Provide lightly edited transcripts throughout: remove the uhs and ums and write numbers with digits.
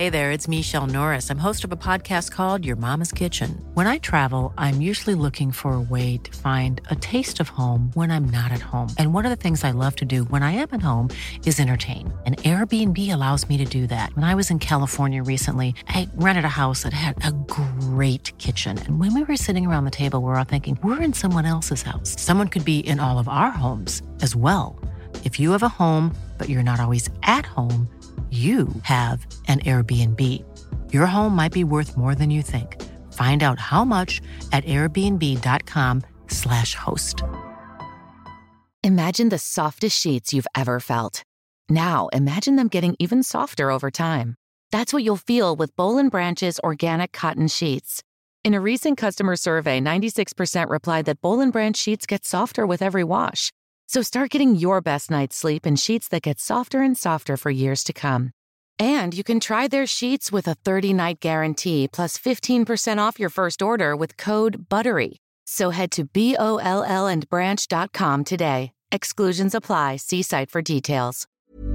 Hey there, it's Michelle Norris. I'm host of a podcast called Your Mama's Kitchen. When I travel, I'm usually looking for a way to find a taste of home when I'm not at home. And one of the things I love to do when I am at home is entertain. And Airbnb allows me to do that. When I was in California recently, I rented a house that had a great kitchen. And when we were sitting around the table, we were all thinking, we're in someone else's house. Someone could be in all of our homes as well. If you have a home, but you're not always at home, you have an Airbnb. Your home might be worth more than you think. Find out how much at airbnb.com/host. Imagine the softest sheets you've ever felt. Now, imagine them getting even softer over time. That's what you'll feel with Boll & Branch's organic cotton sheets. In a recent customer survey, 96% replied that Boll & Branch sheets get softer with every wash. So start getting your best night's sleep in sheets that get softer and softer for years to come. And you can try their sheets with a 30-night guarantee plus 15% off your first order with code BUTTERY. So head to BOLLandbranch.com today. Exclusions apply. See site for details.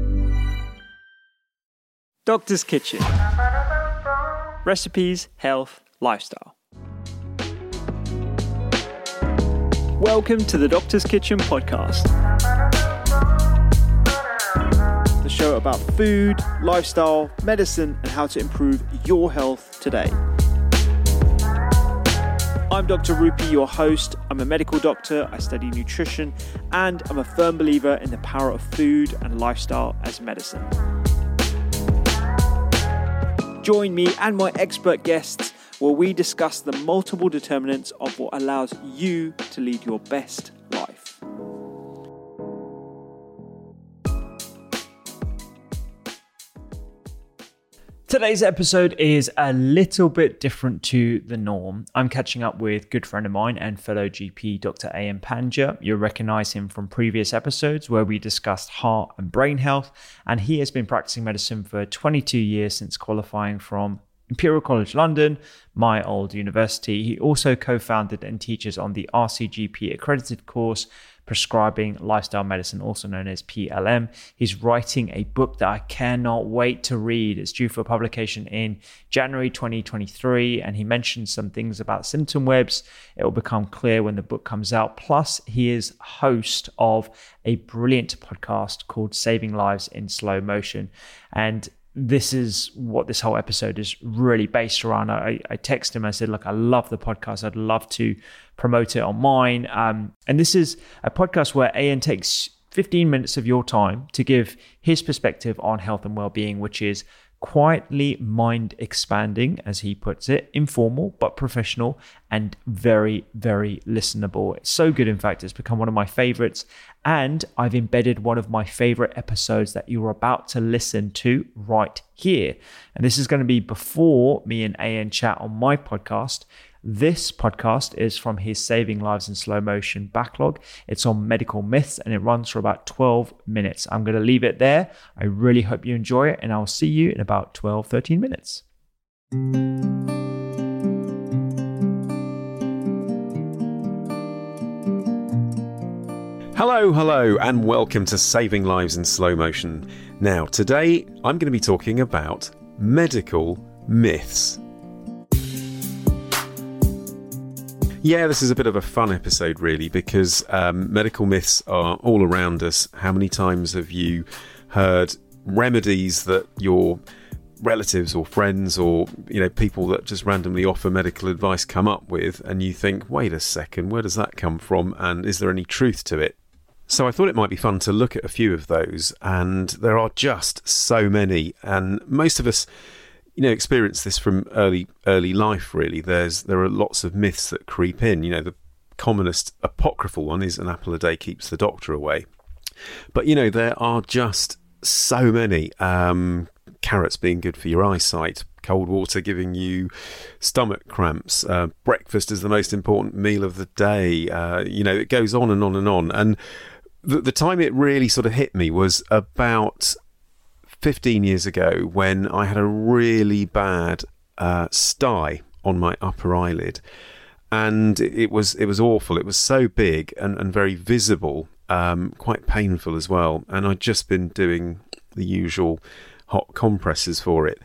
Doctor's Kitchen. Recipes, health, lifestyle. Welcome to the Doctor's Kitchen podcast. The show about food, lifestyle, medicine, and how to improve your health today. I'm Dr. Rupi, your host. I'm a medical doctor, I study nutrition, and I'm a firm believer in the power of food and lifestyle as medicine. Join me and my expert guests where we discuss the multiple determinants of what allows you to lead your best life. Today's episode is a little bit different to the norm. I'm catching up with a good friend of mine and fellow GP, Dr. A.M. Panja. You'll recognize him from previous episodes where we discussed heart and brain health, and he has been practicing medicine for 22 years since qualifying from Imperial College London, my old university. He also co-founded and teaches on the RCGP accredited course, Prescribing Lifestyle Medicine, also known as PLM. He's writing a book that I cannot wait to read. It's due for publication in January 2023, and he mentioned some things about symptom webs. It will become clear when the book comes out. Plus, he is host of a brilliant podcast called Saving Lives in Slow Motion. And this is what this whole episode is really based around. I texted him, I said, look, I love the podcast. I'd love to promote it on mine. And this is a podcast where Ian takes 15 minutes of your time to give his perspective on health and well-being, which is quietly mind expanding, as he puts it, informal but professional and very, very listenable. It's so good. In fact, it's become one of my favorites, and I've embedded one of my favorite episodes that you're about to listen to right here. And this is going to be before me and Ian chat on my podcast. This podcast is from his Saving Lives in Slow Motion backlog. It's on medical myths and it runs for about 12 minutes. I'm going to leave it there. I really hope you enjoy it, and I'll see you in about 12, 13 minutes. Hello, and welcome to Saving Lives in Slow Motion. Now, today I'm going to be talking about medical myths. Yeah, this is a bit of a fun episode, really, because medical myths are all around us. How many times have you heard remedies that your relatives or friends or people that just randomly offer medical advice come up with, and you think, wait a second, where does that come from, and is there any truth to it? So I thought it might be fun to look at a few of those, and there are just so many, and most of us experience this from early life, really. There are lots of myths that creep in. The commonest apocryphal one is an apple a day keeps the doctor away. But, there are just so many. Carrots being good for your eyesight, cold water giving you stomach cramps, breakfast is the most important meal of the day. It goes on and on and on. And the time it really sort of hit me was about 15 years ago, when I had a really bad sty on my upper eyelid, and it was awful. It was so big and very visible, quite painful as well, and I'd just been doing the usual hot compresses for it.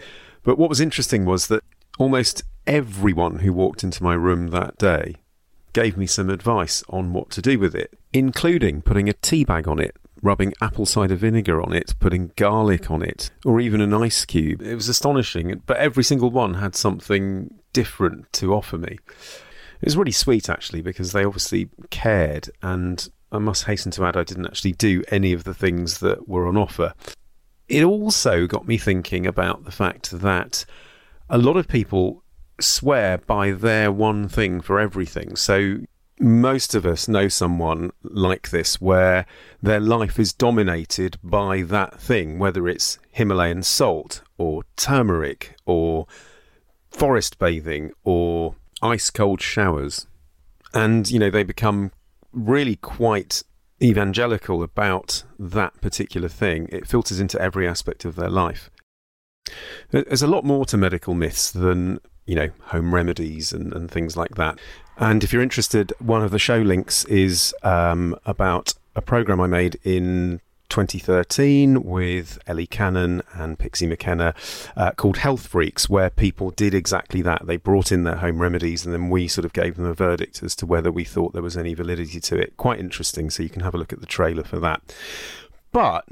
But what was interesting was that almost everyone who walked into my room that day gave me some advice on what to do with it, including putting a tea bag on it, rubbing apple cider vinegar on it, putting garlic on it, or even an ice cube. It was astonishing, but every single one had something different to offer me. It was really sweet, actually, because they obviously cared, and I must hasten to add I didn't actually do any of the things that were on offer. It also got me thinking about the fact that a lot of people swear by their one thing for everything. So most of us know someone like this where their life is dominated by that thing, whether it's Himalayan salt or turmeric or forest bathing or ice cold showers. And, you know, they become really quite evangelical about that particular thing. It filters into every aspect of their life. There's a lot more to medical myths than, you know, home remedies and things like that. And if you're interested, one of the show links is about a programme I made in 2013 with Ellie Cannon and Pixie McKenna called Health Freaks, where people did exactly that. They brought in their home remedies and then we sort of gave them a verdict as to whether we thought there was any validity to it. Quite interesting, so you can have a look at the trailer for that. But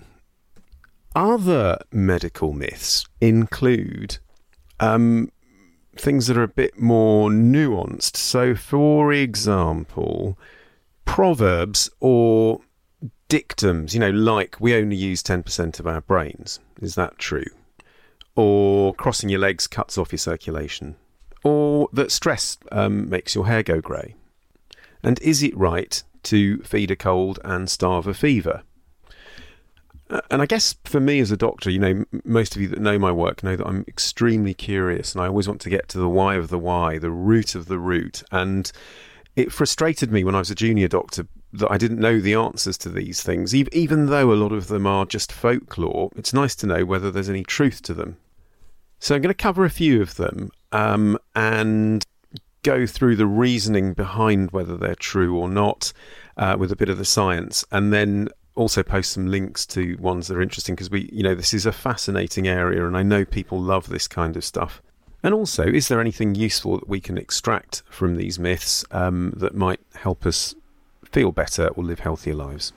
other medical myths include things that are a bit more nuanced. So, for example, proverbs or dictums, you know, like we only use 10% of our brains. Is that true? Or crossing your legs cuts off your circulation. Or that stress makes your hair go grey. And is it right to feed a cold and starve a fever? And I guess for me as a doctor, you know, most of you that know my work know that I'm extremely curious and I always want to get to the why of the why, the root of the root. And it frustrated me when I was a junior doctor that I didn't know the answers to these things. Even though a lot of them are just folklore, it's nice to know whether there's any truth to them. So I'm going to cover a few of them and go through the reasoning behind whether they're true or not with a bit of the science, and then also post some links to ones that are interesting, because this is a fascinating area and I know people love this kind of stuff. And also, is there anything useful that we can extract from these myths that might help us feel better or live healthier lives?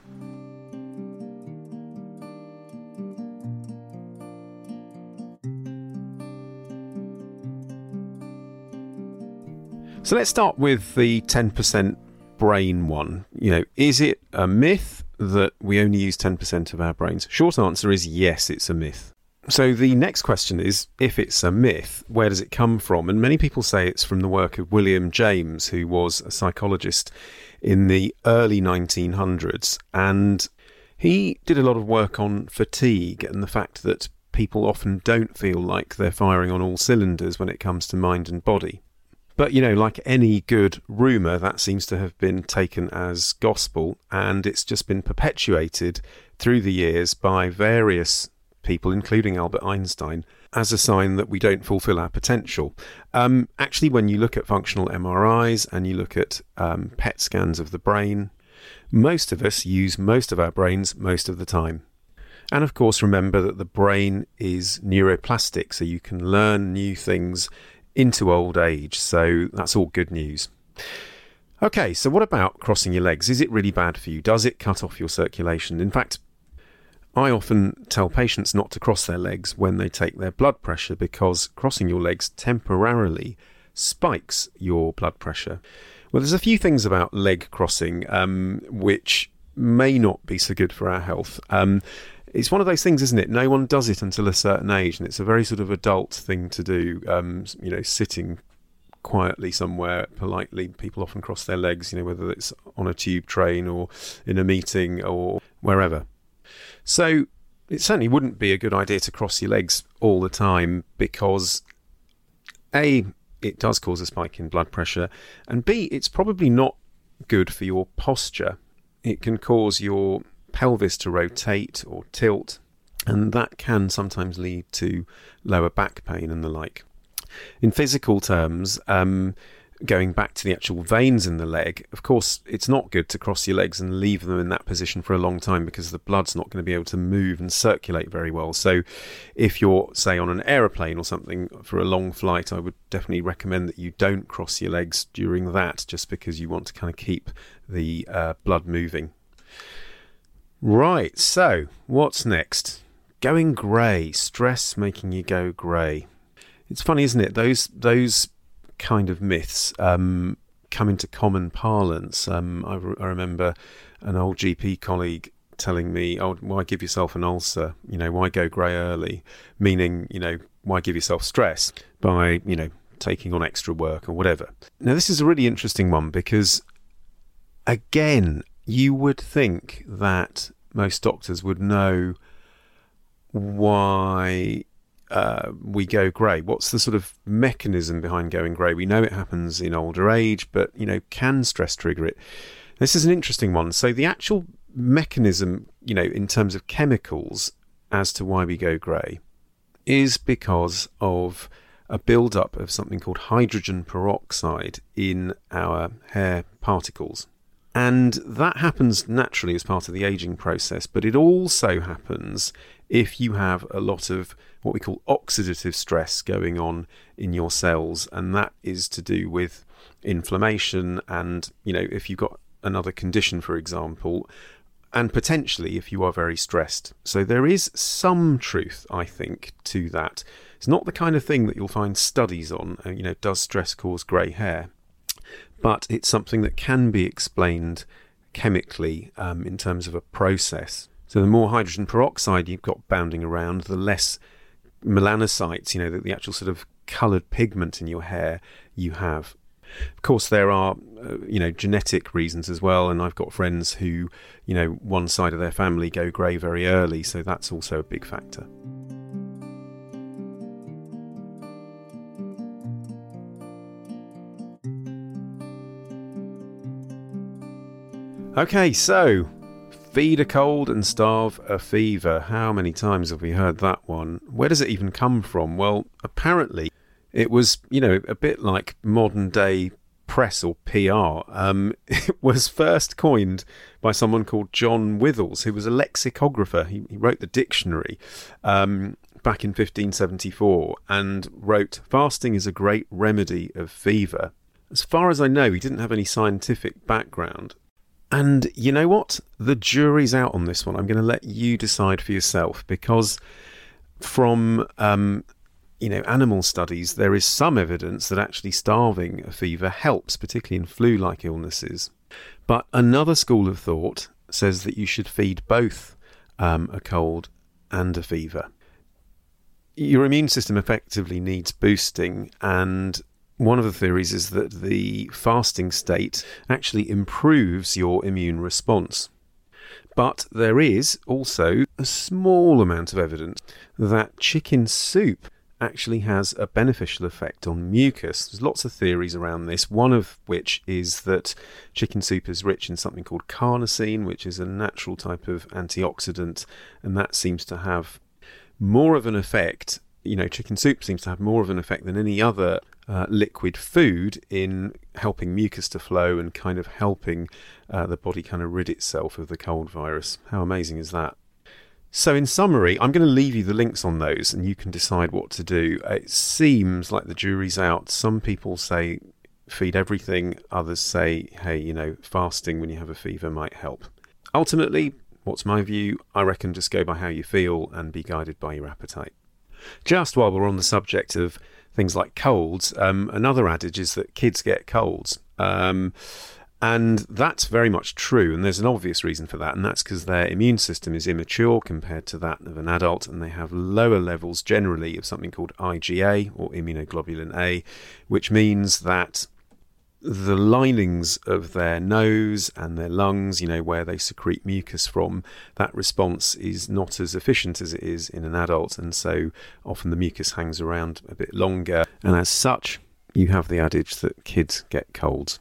So let's start with the 10% brain one. You know, is it a myth that we only use 10% of our brains? Short answer is yes, it's a myth. So the next question is, if it's a myth, where does it come from? And many people say it's from the work of William James, who was a psychologist in the early 1900s. And he did a lot of work on fatigue and the fact that people often don't feel like they're firing on all cylinders when it comes to mind and body. But, you know, like any good rumour, that seems to have been taken as gospel, and it's just been perpetuated through the years by various people, including Albert Einstein, as a sign that we don't fulfil our potential. Actually, when you look at functional MRIs and you look at PET scans of the brain, most of us use most of our brains most of the time. And of course, remember that the brain is neuroplastic, so you can learn new things into old age, so that's all good news. Okay, so what about crossing your legs? Is it really bad for you? Does it cut off your circulation? In fact, I often tell patients not to cross their legs when they take their blood pressure, because crossing your legs temporarily spikes your blood pressure. Well, there's a few things about leg crossing which may not be so good for our health. It's one of those things, isn't it? No one does it until a certain age, and it's a very sort of adult thing to do. Sitting quietly somewhere politely, people often cross their legs, whether it's on a tube train or in a meeting or wherever. So it certainly wouldn't be a good idea to cross your legs all the time, because A, it does cause a spike in blood pressure, and B, it's probably not good for your posture. It can cause your pelvis to rotate or tilt, and that can sometimes lead to lower back pain and the like. In physical terms, going back to the actual veins in the leg, of course, it's not good to cross your legs and leave them in that position for a long time because the blood's not going to be able to move and circulate very well. So if you're, say, on an aeroplane or something for a long flight, I would definitely recommend that you don't cross your legs during that, just because you want to kind of keep the blood moving. Right, so what's next? Going grey, stress making you go grey. It's funny, isn't it? Those kind of myths come into common parlance. I remember an old GP colleague telling me, "Oh, why give yourself an ulcer? Why go grey early?" Meaning, why give yourself stress by, taking on extra work or whatever. Now, this is a really interesting one because, again, you would think that most doctors would know why we go grey. What's the sort of mechanism behind going grey? We know it happens in older age, but, can stress trigger it? This is an interesting one. So the actual mechanism, in terms of chemicals as to why we go grey is because of a build-up of something called hydrogen peroxide in our hair particles. And that happens naturally as part of the aging process, but it also happens if you have a lot of what we call oxidative stress going on in your cells, and that is to do with inflammation and, if you've got another condition, for example, and potentially if you are very stressed. So there is some truth, I think, to that. It's not the kind of thing that you'll find studies on, does stress cause grey hair? But it's something that can be explained chemically in terms of a process. So the more hydrogen peroxide you've got bounding around, the less melanocytes, the actual sort of coloured pigment in your hair you have. Of course, there are, genetic reasons as well. And I've got friends who, one side of their family go grey very early. So that's also a big factor. Okay, so feed a cold and starve a fever. How many times have we heard that one? Where does it even come from? Well, apparently it was, a bit like modern day press or PR. It was first coined by someone called John Withels, who was a lexicographer. He wrote the dictionary back in 1574 and wrote, "Fasting is a great remedy of fever." As far as I know, he didn't have any scientific background. And you know what? The jury's out on this one. I'm going to let you decide for yourself, because from animal studies, there is some evidence that actually starving a fever helps, particularly in flu-like illnesses. But another school of thought says that you should feed both a cold and a fever. Your immune system effectively needs boosting, and one of the theories is that the fasting state actually improves your immune response. But there is also a small amount of evidence that chicken soup actually has a beneficial effect on mucus. There's lots of theories around this, one of which is that chicken soup is rich in something called carnosine, which is a natural type of antioxidant, and that seems to have more of an effect. Chicken soup seems to have more of an effect than any other liquid food in helping mucus to flow and kind of helping the body kind of rid itself of the cold virus. How amazing is that? So in summary, I'm going to leave you the links on those and you can decide what to do. It seems like the jury's out. Some people say feed everything. Others say, hey, fasting when you have a fever might help. Ultimately, what's my view? I reckon just go by how you feel and be guided by your appetite. Just while we're on the subject of things like colds, another adage is that kids get colds. And that's very much true, and there's an obvious reason for that, and that's because their immune system is immature compared to that of an adult, and they have lower levels generally of something called IgA, or immunoglobulin A, which means that the linings of their nose and their lungs, where they secrete mucus from, that response is not as efficient as it is in an adult, and so often the mucus hangs around a bit longer, and as such, you have the adage that kids get colds.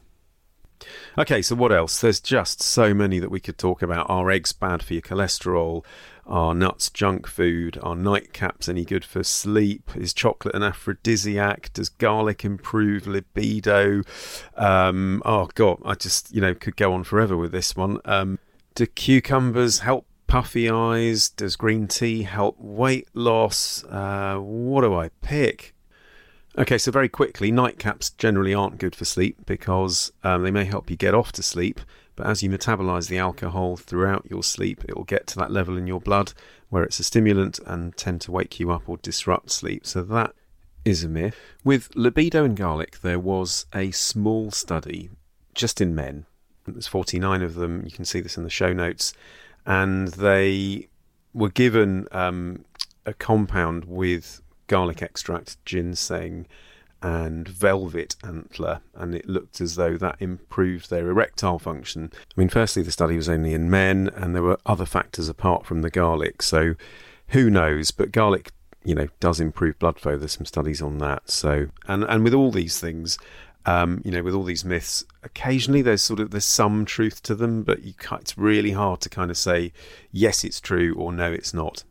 Okay, so what else? There's just so many that we could talk about. Are eggs bad for your cholesterol? Are nuts junk food? Are nightcaps any good for sleep? Is chocolate an aphrodisiac? Does garlic improve libido? Oh God, I just, could go on forever with this one. Do cucumbers help puffy eyes? Does green tea help weight loss? What do I pick? Okay, so very quickly, nightcaps generally aren't good for sleep because they may help you get off to sleep, but as you metabolize the alcohol throughout your sleep, it will get to that level in your blood where it's a stimulant and tend to wake you up or disrupt sleep. So that is a myth. With libido and garlic, there was a small study just in men. There's 49 of them. You can see this in the show notes. And they were given a compound with garlic extract, ginseng, and velvet antler, and it looked as though that improved their erectile function. I mean, firstly, the study was only in men, and there were other factors apart from the garlic, so who knows? But garlic, does improve blood flow. There's some studies on that. So, and with all these things, with all these myths, occasionally there's some truth to them, but it's really hard to kind of say, yes, it's true, or no, it's not.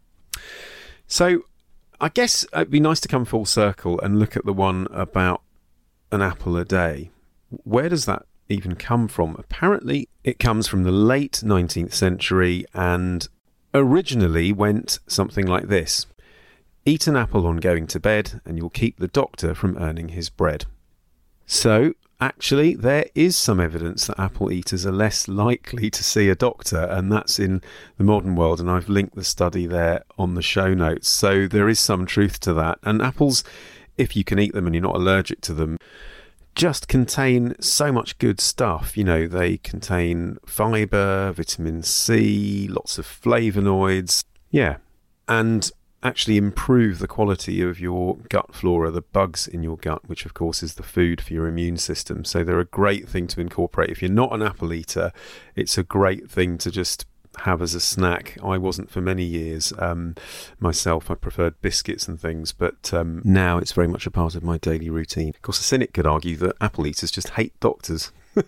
So I guess it'd be nice to come full circle and look at the one about an apple a day. Where does that even come from? Apparently, it comes from the late 19th century and originally went something like this. Eat an apple on going to bed and you'll keep the doctor from earning his bread. So, actually, there is some evidence that apple eaters are less likely to see a doctor, and that's in the modern world, and I've linked the study there on the show notes. So there is some truth to that. And apples, if you can eat them and you're not allergic to them, just contain so much good stuff. They contain fibre, vitamin C, lots of flavonoids. Yeah. And actually improve the quality of your gut flora, the bugs in your gut, which of course is the food for your immune system. So they're a great thing to incorporate. If you're not an apple eater, it's a great thing to just have as a snack. I wasn't for many years myself. I preferred biscuits and things, but now it's very much a part of my daily routine. Of course, a cynic could argue that apple eaters just hate doctors.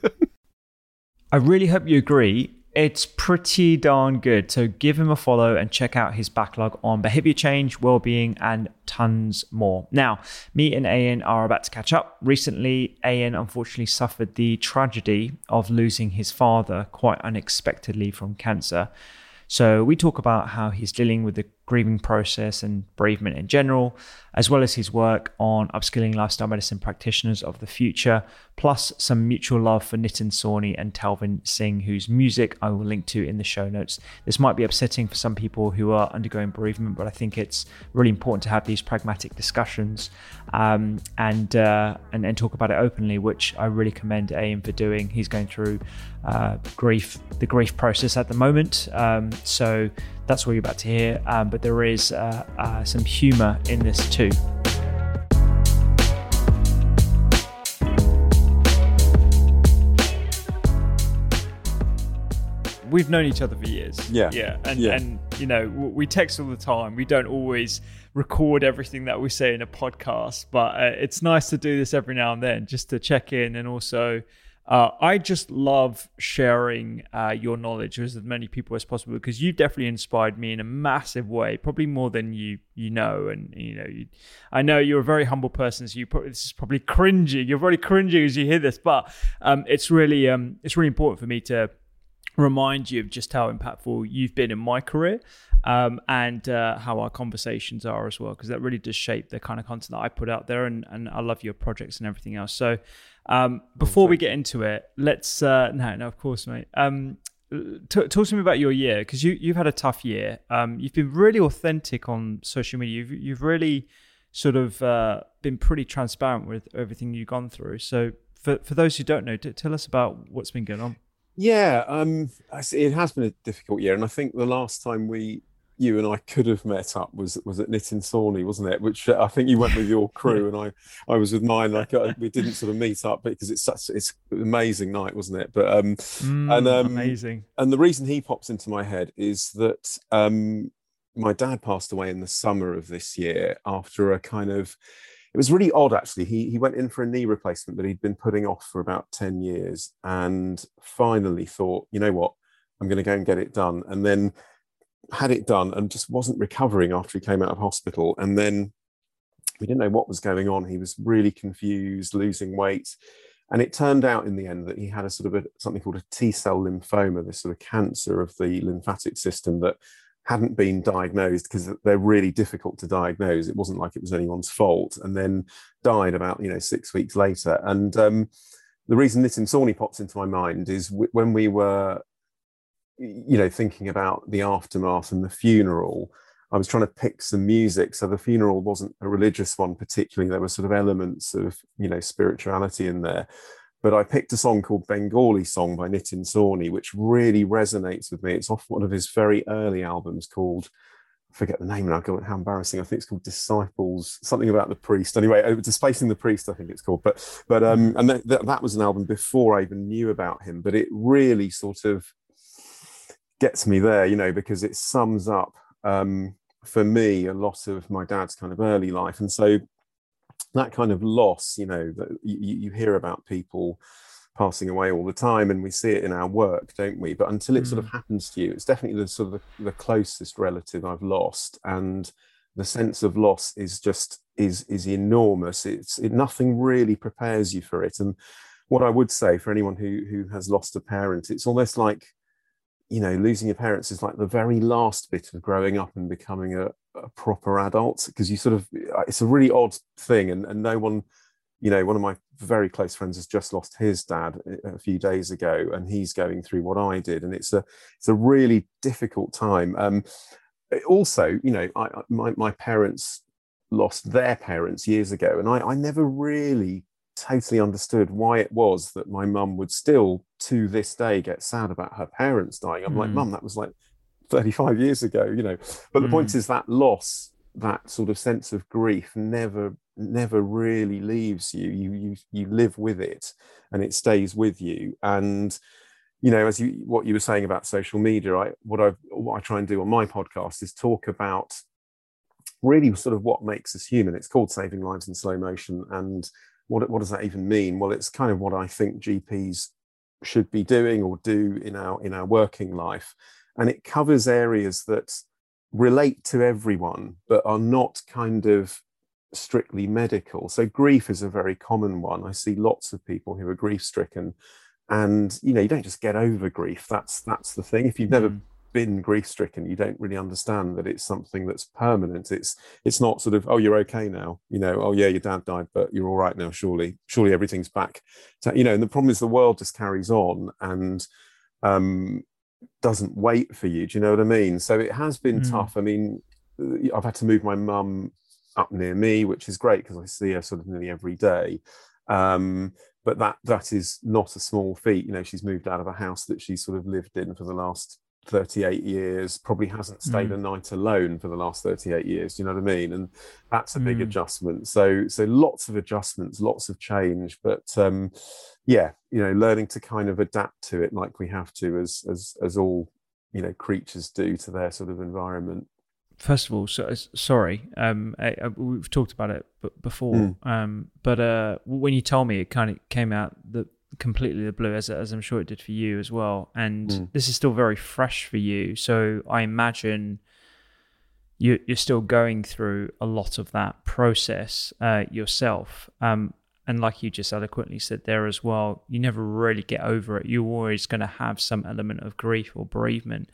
I really hope you agree. It's pretty darn good. So give him a follow and check out his backlog on behavior change, well-being, and tons more. Now, me and Ian are about to catch up. Recently, Ian unfortunately suffered the tragedy of losing his father quite unexpectedly from cancer. So we talk about how he's dealing with the grieving process and bereavement in general, as well as his work on upskilling lifestyle medicine practitioners of the future, plus some mutual love for Nitin Sawhney and Talvin Singh, whose music I will link to in the show notes. This might be upsetting for some people who are undergoing bereavement, but I think it's really important to have these pragmatic discussions and talk about it openly, which I really commend Ian for doing. He's going through the grief process at the moment, so that's what you're about to hear, but there is some humour in this too. We've known each other for years. And we text all the time. We don't always record everything that we say in a podcast, but it's nice to do this every now and then just to check in. And also I just love sharing your knowledge with as many people as possible, because you've definitely inspired me in a massive way, probably more than you know. And I know you're a very humble person, so this is probably cringy. You're probably cringing as you hear this, but it's really important for me to remind you of just how impactful you've been in my career, and how our conversations are as well, because that really does shape the kind of content that I put out there, and I love your projects and everything else. So before we get into it, let's no, of course, mate. Talk to me about your year, because you've had a tough year. You've been really authentic on social media. You've really sort of been pretty transparent with everything you've gone through. So for those who don't know, tell us about what's been going on. Yeah, it has been a difficult year, and I think the last time you and I could have met up was at Nitin Sawhney, wasn't it? Which I think you went with your crew, and I was with mine. We didn't sort of meet up because it's an amazing night, wasn't it? But amazing. And the reason he pops into my head is that my dad passed away in the summer of this year after a kind of. It was really odd, actually. He went in for a knee replacement that he'd been putting off for about 10 years, and finally thought, you know what, I'm going to go and get it done. And then had it done and just wasn't recovering after he came out of hospital. And then we didn't know what was going on. He was really confused, losing weight. And it turned out in the end that he had a sort of something called a T-cell lymphoma, this sort of cancer of the lymphatic system that hadn't been diagnosed because they're really difficult to diagnose. It wasn't like it was anyone's fault, and then died about 6 weeks later. And the reason Nitin Sawhney pops into my mind is when we were thinking about the aftermath and the funeral, I was trying to pick some music. So the funeral wasn't a religious one particularly. There were sort of elements of, spirituality in there. But I picked a song called Bengali Song by Nitin Sawhney, which really resonates with me. It's off one of his very early albums called, I forget the name now, God, how embarrassing. I think it's called Disciples, something about the priest. Anyway, Displacing the Priest, I think it's called. And that was an album before I even knew about him. But it really sort of gets me there, because it sums up, for me, a lot of my dad's kind of early life. And so that kind of loss, that you hear about people passing away all the time, and we see it in our work, don't we? But until it sort of happens to you, it's definitely the sort of the closest relative I've lost. And the sense of loss is just is enormous. Nothing really prepares you for it. And what I would say for anyone who has lost a parent, it's almost like, losing your parents is like the very last bit of growing up and becoming a proper adult, because it's a really odd thing. And no one, one of my very close friends has just lost his dad a few days ago, and he's going through what I did. And it's a really difficult time. Also, my parents lost their parents years ago, and I never really totally understood why it was that my mum would still to this day get sad about her parents dying. I'm like, Mum, that was like 35 years ago, but the point is that loss, that sort of sense of grief never really leaves you. You live with it, and it stays with you. And what you were saying about social media, what I try and do on my podcast is talk about really sort of what makes us human. It's called Saving Lives in Slow Motion. And what does that even mean? Well, it's kind of what I think GPs should be doing or do in our working life. And it covers areas that relate to everyone, but are not kind of strictly medical. So grief is a very common one. I see lots of people who are grief-stricken, and you don't just get over grief. That's the thing. If you've never been grief-stricken, you don't really understand that it's something that's permanent. It's not sort of, oh, you're okay now, oh yeah, your dad died, but you're all right now, surely everything's back to, and the problem is the world just carries on and doesn't wait for you. Do you know what I mean? So it has been tough. I mean, I've had to move my mum up near me, which is great because I see her sort of nearly every day. But that is not a small feat. She's moved out of a house that she sort of lived in for the last 38 years, probably hasn't stayed a night alone for the last 38 years. Do you know what I mean? And that's a big adjustment. So lots of adjustments, lots of change, but learning to kind of adapt to it like we have to as all, creatures do to their sort of environment. First of all, sorry, we've talked about it before, but when you told me, it kind of came out completely the blue, as I'm sure it did for you as well. And this is still very fresh for you. So I imagine you're still going through a lot of that process yourself. And like you just eloquently said there as well, you never really get over it. You're always going to have some element of grief or bereavement.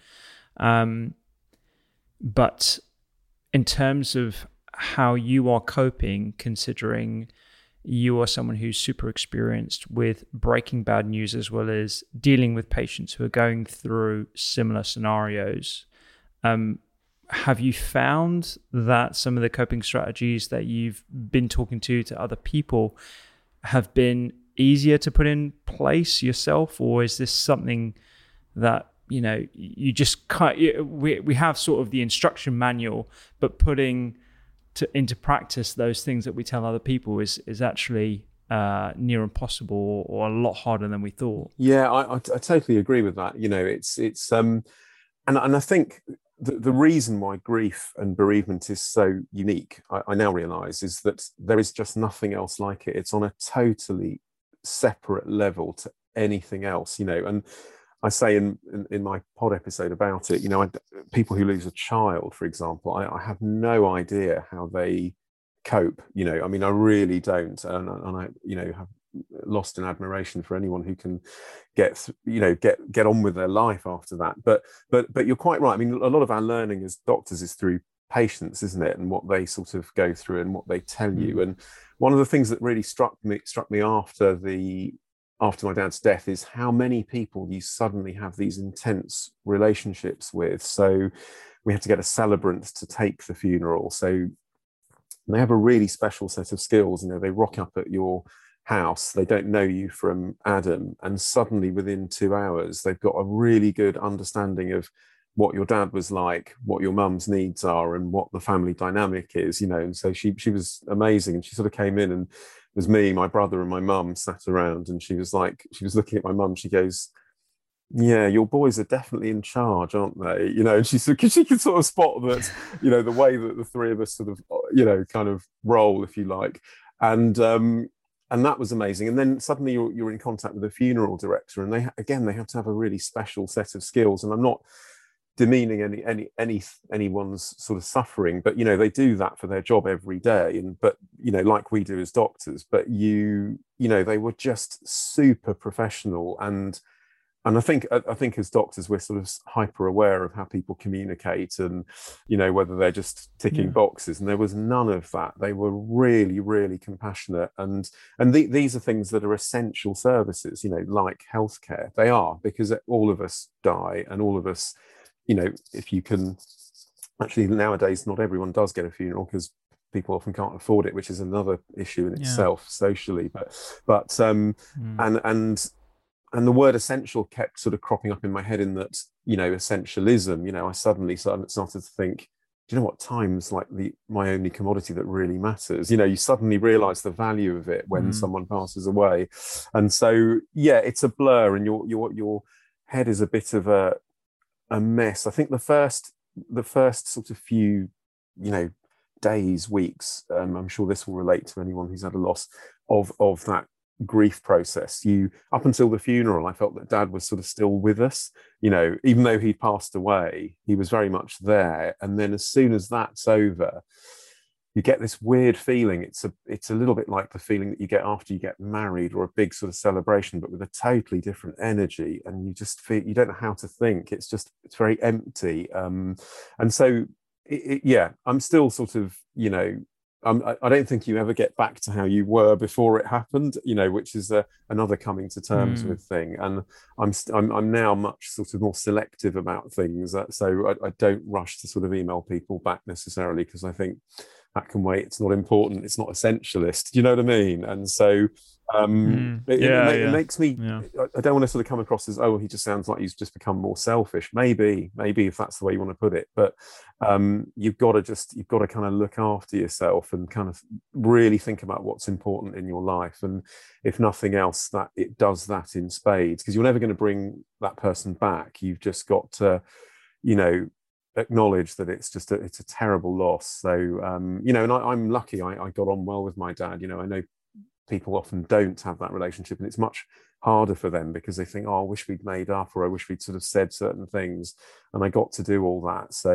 But in terms of how you are coping, considering you are someone who's super experienced with breaking bad news as well as dealing with patients who are going through similar scenarios, have you found that some of the coping strategies that you've been talking to other people have been easier to put in place yourself? Or is this something that you just can't, we have sort of the instruction manual, but putting into practice those things that we tell other people is actually near impossible or a lot harder than we thought? Yeah, I totally agree with that. It's and I think the reason why grief and bereavement is so unique, I now realize, is that there is just nothing else like it. It's on a totally separate level to anything else, and I say in my pod episode about it, people who lose a child, for example, I have no idea how they cope. I mean, I really don't, and I have lost in admiration for anyone who can get on with their life after that. But you're quite right. I mean, a lot of our learning as doctors is through patients, isn't it, and what they sort of go through and what they tell you. And one of the things that really struck me after my dad's death is how many people you suddenly have these intense relationships with. So we had to get a celebrant to take the funeral. So they have a really special set of skills. They rock up at your house, they don't know you from Adam, and suddenly within 2 hours they've got a really good understanding of what your dad was like, what your mum's needs are, and what the family dynamic is. And so she was amazing, and she sort of came in, and it was me, my brother, and my mum sat around, and she was looking at my mum. She goes, "Yeah, your boys are definitely in charge, aren't they?" And she could sort of spot that, the way that the three of us sort of, kind of roll, if you like, and that was amazing. And then suddenly you're in contact with a funeral director, and they have to have a really special set of skills. And I'm not demeaning anyone's sort of suffering, but they do that for their job every day, but like we do as doctors. But they were just super professional, and I think as doctors we're sort of hyper aware of how people communicate, and whether they're just ticking boxes, and there was none of that. They were really, really compassionate, and these are things that are essential services, like healthcare. They are, because all of us die, and all of us, if you can, actually nowadays not everyone does get a funeral because people often can't afford it, which is another issue in itself socially. But and the word essential kept sort of cropping up in my head, in that, essentialism, I suddenly started to think, do you know what, time's like my only commodity that really matters. You suddenly realize the value of it when someone passes away. And so, it's a blur, and your head is a bit of a mess. I think the first sort of few, days, weeks, I'm sure this will relate to anyone who's had a loss, of that grief process. Up until the funeral, I felt that Dad was sort of still with us, even though he'd passed away, he was very much there. And then as soon as that's over, you get this weird feeling. It's a little bit like the feeling that you get after you get married, or a big sort of celebration, but with a totally different energy, and you just feel you don't know how to think. It's very empty. And so I'm still sort of, I don't think you ever get back to how you were before it happened, which is another coming to terms with thing. And I'm now much sort of more selective about things. So I don't rush to sort of email people back necessarily, because I think that can wait. It's not important. It's not essentialist. Do you know what I mean? And so it makes me, I don't want to sort of come across as, he just sounds like he's just become more selfish. Maybe if that's the way you want to put it, but you've got to kind of look after yourself and kind of really think about what's important in your life. And if nothing else, that it does that in spades, because you're never going to bring that person back. You've just got to, acknowledge that it's a terrible loss. So, and I'm lucky I got on well with my dad. I know people often don't have that relationship, and it's much harder for them because they think, I wish we'd made up, or I wish we'd sort of said certain things, and I got to do all that. So,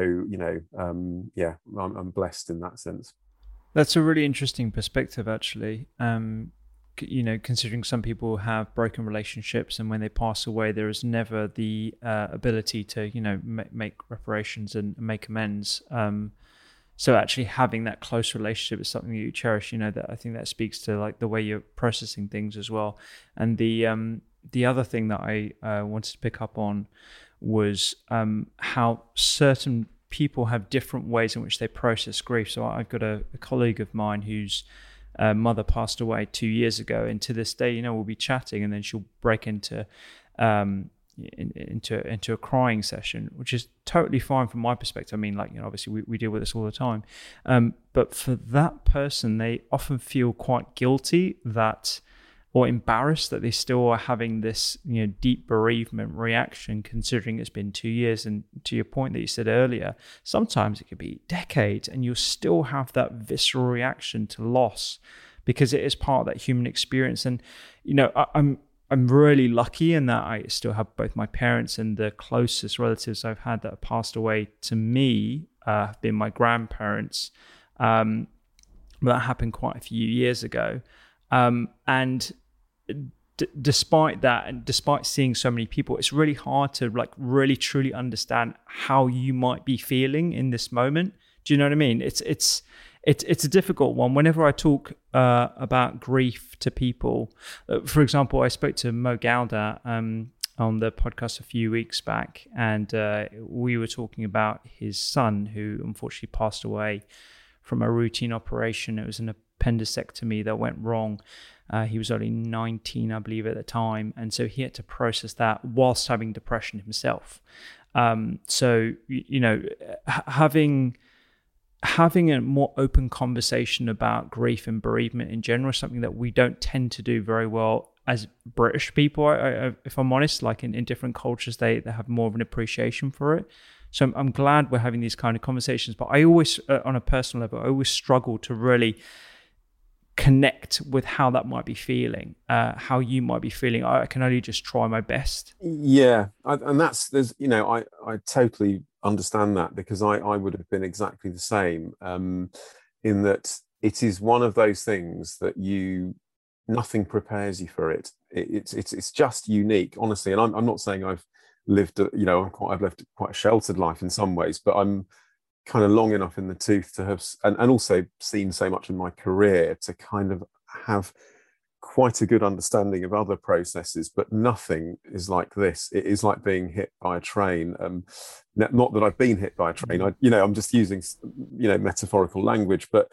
I'm blessed in that sense. That's a really interesting perspective, actually. Considering some people have broken relationships, and when they pass away, there is never the ability to, make reparations and make amends. So actually having that close relationship is something that you cherish, that I think that speaks to like the way you're processing things as well. And the other thing that I wanted to pick up on was how certain people have different ways in which they process grief. So I've got a colleague of mine whose mother passed away 2 years ago, and to this day, we'll be chatting, and then she'll break into a crying session, which is totally fine from my perspective. I mean, obviously we deal with this all the time, but for that person, they often feel quite guilty or embarrassed that they still are having this deep bereavement reaction, considering it's been 2 years. And to your point that you said earlier, sometimes it could be decades and you'll still have that visceral reaction to loss, because it is part of that human experience. And I'm really lucky in that I still have both my parents, and the closest relatives I've had that have passed away to me have been my grandparents. But that happened quite a few years ago. And despite that, and despite seeing so many people, it's really hard to like really truly understand how you might be feeling in this moment. Do you know what I mean? It's a difficult one. Whenever I talk about grief to people, for example, I spoke to Mo Gowda on the podcast a few weeks back, and we were talking about his son who unfortunately passed away from a routine operation. It was an appendectomy that went wrong. He was only 19, I believe, at the time. And so he had to process that whilst having depression himself. So, you know, having a more open conversation about grief and bereavement in general is something that we don't tend to do very well as British people. If I'm honest, like in different cultures, they have more of an appreciation for it. So I'm glad we're having these kind of conversations. But I always, on a personal level, I always struggle to really connect with how that might be feeling, how you might be feeling. I can only just try my best. Yeah, and I totally understand that, because I would have been exactly the same, in that it is one of those things that nothing prepares you for it. It's just unique, honestly. And I'm not saying I've lived, I've lived quite a sheltered life in some ways, but I'm kind of long enough in the tooth to have, and also seen so much in my career to kind of have quite a good understanding of other processes, but nothing is like this. It is like being hit by a train. Not that I've been hit by a train. I'm just using, metaphorical language, but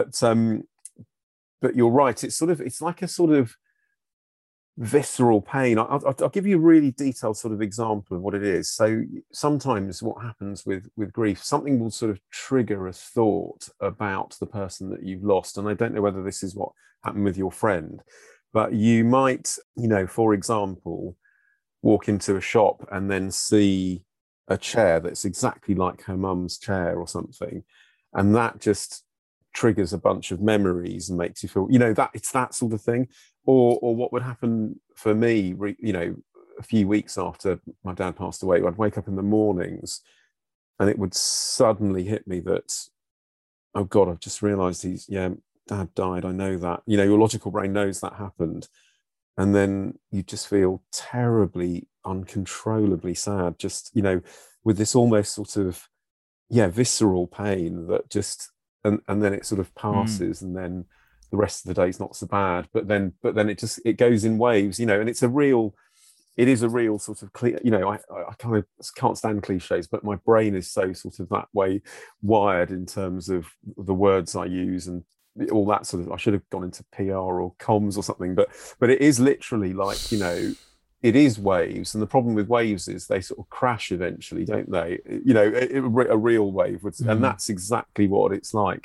you're right. It's like a sort of visceral pain. I'll give you a really detailed sort of example of what it is. So sometimes what happens with grief, something will sort of trigger a thought about the person that you've lost. And I don't know whether this is what happened with your friend, but you might, for example, walk into a shop and then see a chair that's exactly like her mum's chair or something, and that just triggers a bunch of memories and makes you feel, that it's that sort of thing. Or what would happen for me, a few weeks after my dad passed away, I'd wake up in the mornings and it would suddenly hit me that, oh God, I've just realized Dad died. I know that. Your logical brain knows that happened. And then you just feel terribly, uncontrollably sad, just, with this almost sort of, visceral pain that just, and then it sort of passes, and then the rest of the day is not so bad, but then it goes in waves, and it is a real sort of I kind of can't stand cliches, but my brain is so sort of that way wired in terms of the words I use and all that sort of. I should have gone into PR or comms or something, but it is literally like, it is waves, and the problem with waves is they sort of crash eventually, don't they? A real wave would, and that's exactly what it's like.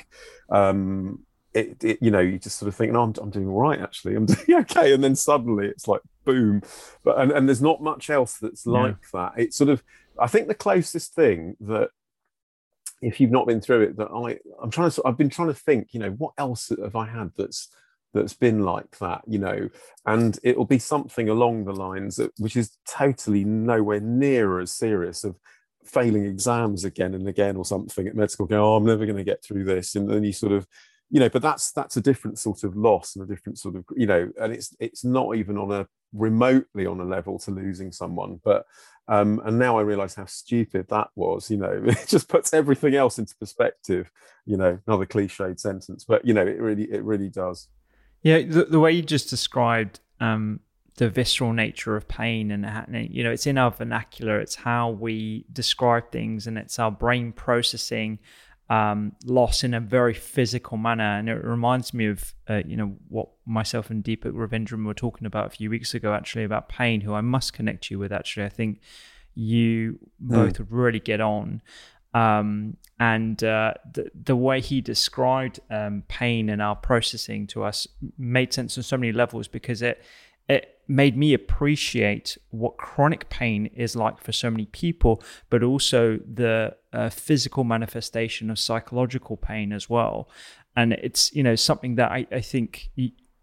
You just sort of think, no, I'm doing all right, actually, I'm doing okay, and then suddenly it's like boom. But and there's not much else that's like that. It's sort of, I think the closest thing that, if you've not been through it, that I've been trying to think, what else have I had that's been like that, and it'll be something along the lines of, which is totally nowhere near as serious, of failing exams again and again or something at med school, go, oh, I'm never going to get through this, and then you sort of, but that's a different sort of loss and a different sort of, and it's not even remotely on a level to losing someone, but and now I realize how stupid that was. It just puts everything else into perspective. Another cliched sentence, but it really does. Yeah, the way you just described the visceral nature of pain, and it's in our vernacular, it's how we describe things, and it's our brain processing loss in a very physical manner. And it reminds me of what myself and Deepak Ravindran were talking about a few weeks ago, actually, about pain, who I must connect you with. Actually, I think you both would really get on. And the way he described pain and our processing to us made sense on so many levels, because it made me appreciate what chronic pain is like for so many people, but also the physical manifestation of psychological pain as well. And it's something that I think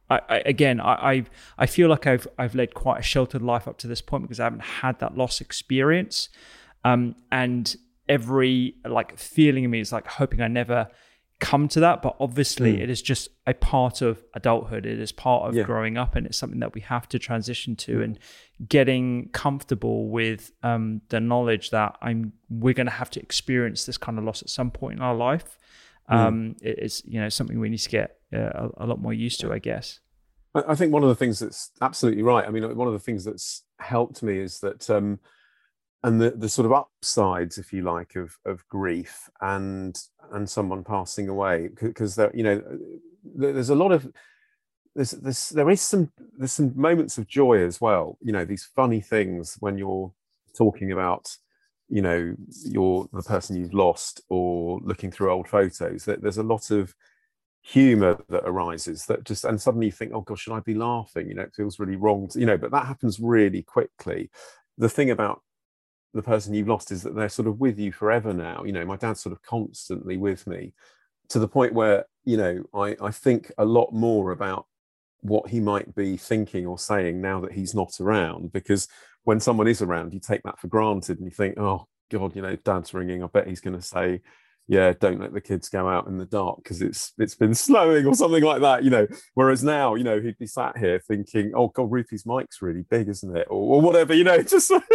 I feel like I've led quite a sheltered life up to this point because I haven't had that loss experience, and every like feeling in me is like hoping I never come to that. But obviously, it is just a part of adulthood. It is part of growing up, and it's something that we have to transition to. And getting comfortable with the knowledge that we're going to have to experience this kind of loss at some point in our life. It's something we need to get a lot more used to, I guess. I think one of the things that's absolutely right. I mean, one of the things that's helped me is that, and the sort of upsides, if you like, of grief and someone passing away, because there's a lot of there's some moments of joy as well. These funny things when you're talking about the person you've lost or looking through old photos, that there's a lot of humor that arises that just, and suddenly you think, oh gosh, should I be laughing? It feels really wrong but that happens really quickly. The thing about the person you've lost is that they're sort of with you forever now. My dad's sort of constantly with me, to the point where I think a lot more about what he might be thinking or saying now that he's not around, because when someone is around, you take that for granted and you think, oh God, Dad's ringing. I bet he's going to say, yeah, don't let the kids go out in the dark because it's been snowing or something like that. Whereas now, he'd be sat here thinking, oh God, Ruthie's mic's really big, isn't it? Or whatever, just or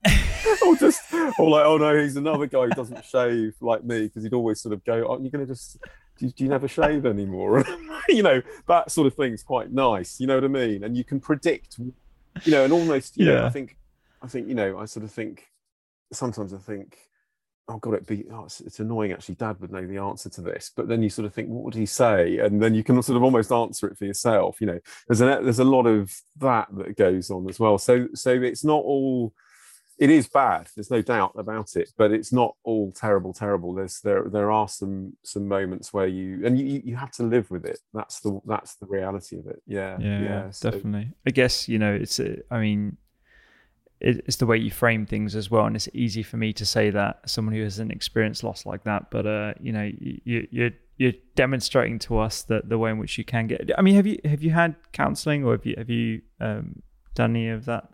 like, oh no, he's another guy who doesn't shave like me, because he'd always sort of go, oh, you're going to just, do you never shave anymore? That sort of thing's quite nice. You know what I mean? And you can predict, and almost, I think, I sort of think, sometimes I think, oh God, it's annoying actually, Dad would know the answer to this. But then you sort of think, what would he say? And then you can sort of almost answer it for yourself. There's a lot of that goes on as well. So it's not all, it is bad, there's no doubt about it, but it's not all terrible. There are some moments where you have to live with it. That's the reality of it. Yeah, so, definitely. I guess it's the way you frame things as well, and it's easy for me to say that as someone who hasn't experienced loss like that, but you're demonstrating to us that the way in which you can get. I mean, have you had counselling, or have you done any of that?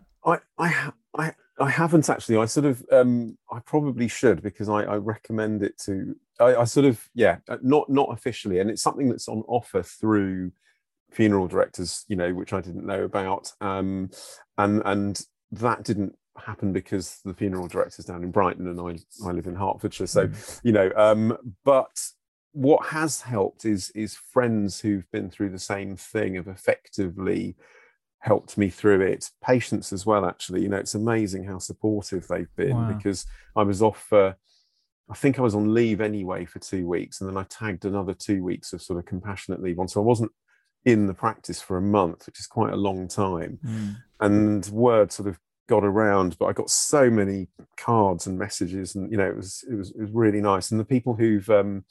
I haven't actually. I sort of I probably should, because I recommend it to. I sort of not officially, and it's something that's on offer through funeral directors, which I didn't know about, and that didn't happen because the funeral director's down in Brighton and I live in Hertfordshire. So, but what has helped is friends who've been through the same thing have effectively helped me through it. Patients as well, actually. It's amazing how supportive they've been. Wow. Because I was off I think I was on leave anyway for 2 weeks, and then I tagged another 2 weeks of sort of compassionate leave on. So I wasn't in the practice for a month, which is quite a long time. And word sort of got around, but I got so many cards and messages, and it was really nice. And the people who've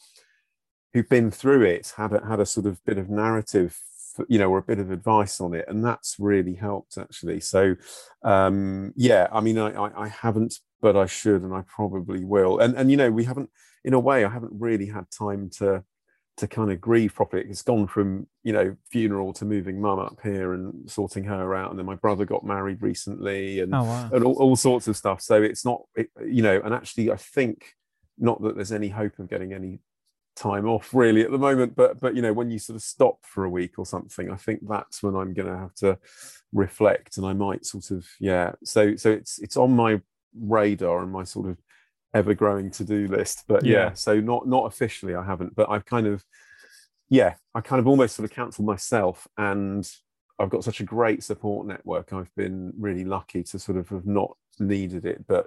been through it had a sort of bit of narrative, or a bit of advice on it, and that's really helped actually. So I mean, I haven't, but I should, and I probably will. And we haven't, in a way, I haven't really had time to kind of grieve properly. It's gone from funeral to moving mum up here and sorting her out, and then my brother got married recently, and and all sorts of stuff. So it's not and actually I think not that there's any hope of getting any time off really at the moment, but when you sort of stop for a week or something, I think that's when I'm going to have to reflect, and I might sort of so it's on my radar and my sort of ever-growing to-do list, but so not officially I haven't, but I've kind of almost sort of cancelled myself, and I've got such a great support network. I've been really lucky to sort of have not needed it, but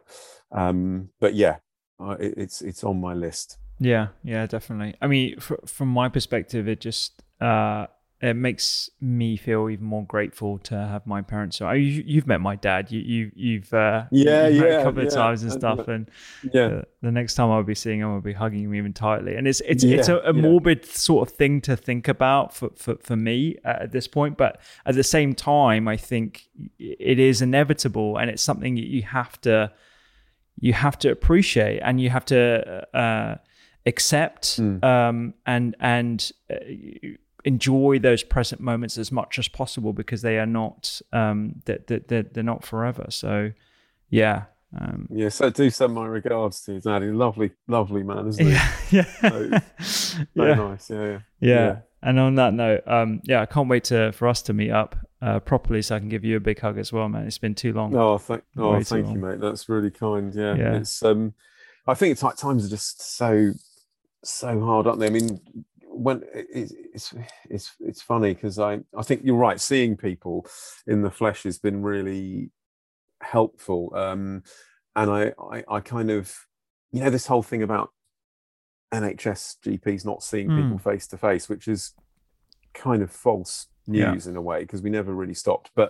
it's on my list. Yeah, definitely. I mean, from my perspective, it just it makes me feel even more grateful to have my parents. So you've met my dad. You've met a couple of times and stuff. And the next time I'll be seeing him, I'll be hugging him even tightly. And it's a morbid sort of thing to think about for me at this point. But at the same time, I think it is inevitable, and it's something you have to appreciate, and you have to accept. enjoy those present moments as much as possible, because they are not they're not forever. So yeah. So do send my regards to his daddy. Lovely man, isn't he? Yeah. Very nice. Yeah. And on that note, I can't wait for us to meet up properly, so I can give you a big hug as well, man. It's been too long. Thank you, mate. That's really kind. Yeah. It's I think it's like times are just so hard, aren't they? I mean, when it's funny because I think you're right. Seeing people in the flesh has been really helpful. And I kind of, this whole thing about NHS GPs not seeing people face to face, which is kind of false news in a way, because we never really stopped. But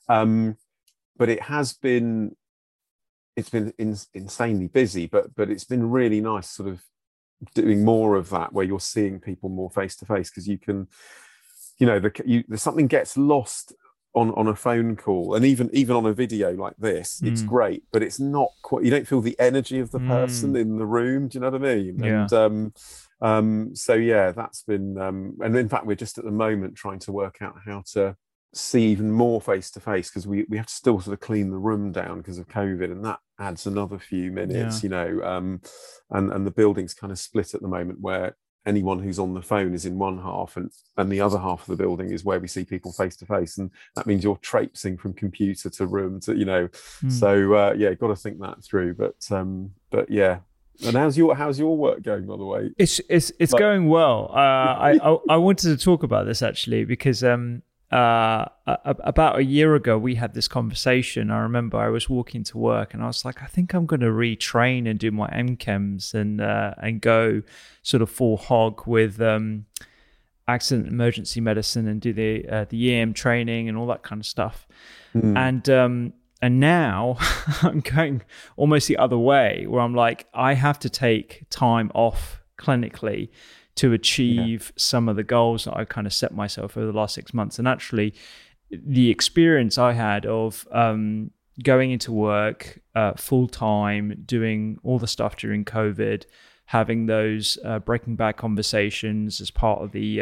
it's been insanely busy, but it's been really nice sort of doing more of that, where you're seeing people more face to face, because you can, something gets lost on a phone call, and even on a video like this, it's great, but it's not quite, you don't feel the energy of the person in the room. Do you know what I mean? And that's been and in fact we're just at the moment trying to work out how to see even more face to face, because we have to still sort of clean the room down because of COVID, and that adds another few minutes. And the building's kind of split at the moment, where anyone who's on the phone is in one half, and the other half of the building is where we see people face to face, and that means you're traipsing from computer to room to so got to think that through. But yeah. And how's your work going, by the way? It's going well. I wanted to talk about this actually, because about a year ago we had this conversation. I remember I was walking to work and I was like, I think I'm going to retrain and do my MChems and go sort of full hog with accident emergency medicine and do the EM training and all that kind of stuff. And now I'm going almost the other way, where I'm like, I have to take time off clinically to achieve some of the goals that I've kind of set myself over the last 6 months. And actually, the experience I had of going into work full time, doing all the stuff during COVID, having those Breaking Bad conversations as part of the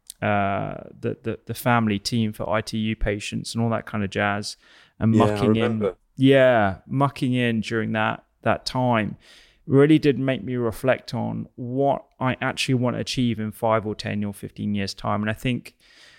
family team for ITU patients and all that kind of jazz, and mucking in during that time really did make me reflect on what I actually want to achieve in 5 or 10 or 15 years time. And I think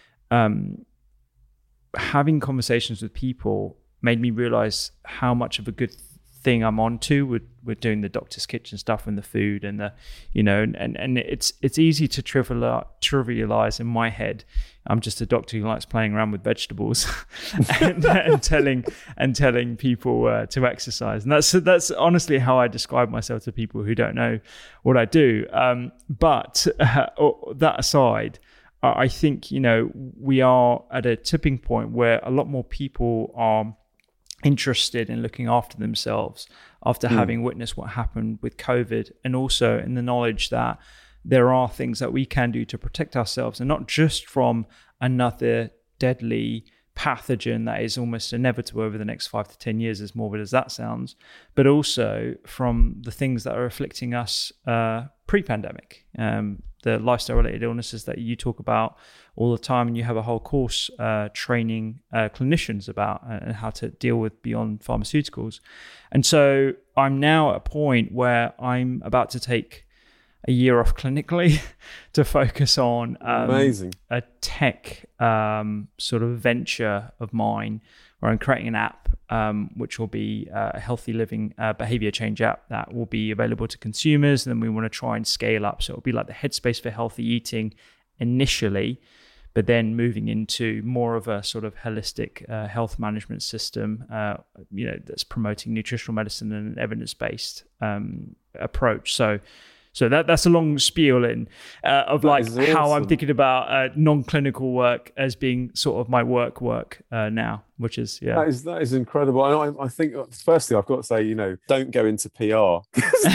having conversations with people made me realize how much of a good thing I'm onto with doing the doctor's kitchen stuff and the food and the, and it's easy to trivialize in my head. I'm just a doctor who likes playing around with vegetables and telling people to exercise. And that's honestly how I describe myself to people who don't know what I do. But that aside, I think, we are at a tipping point where a lot more people are interested in looking after themselves after having witnessed what happened with COVID, and also in the knowledge that there are things that we can do to protect ourselves, and not just from another deadly pathogen that is almost inevitable over the next 5 to 10 years, as morbid as that sounds, but also from the things that are afflicting us pre-pandemic, the lifestyle-related illnesses that you talk about all the time, and you have a whole course training clinicians about and how to deal with beyond pharmaceuticals. And so I'm now at a point where I'm about to take a year off clinically to focus on a tech sort of venture of mine, where I'm creating an app which will be a healthy living behavior change app that will be available to consumers. And then we want to try and scale up. So it'll be like the Headspace for healthy eating initially, but then moving into more of a sort of holistic health management system, that's promoting nutritional medicine and an evidence-based approach. So that's a long spiel of like awesome. How I'm thinking about non-clinical work as being sort of my work now, which is That is incredible. I think firstly I've got to say, don't go into PR.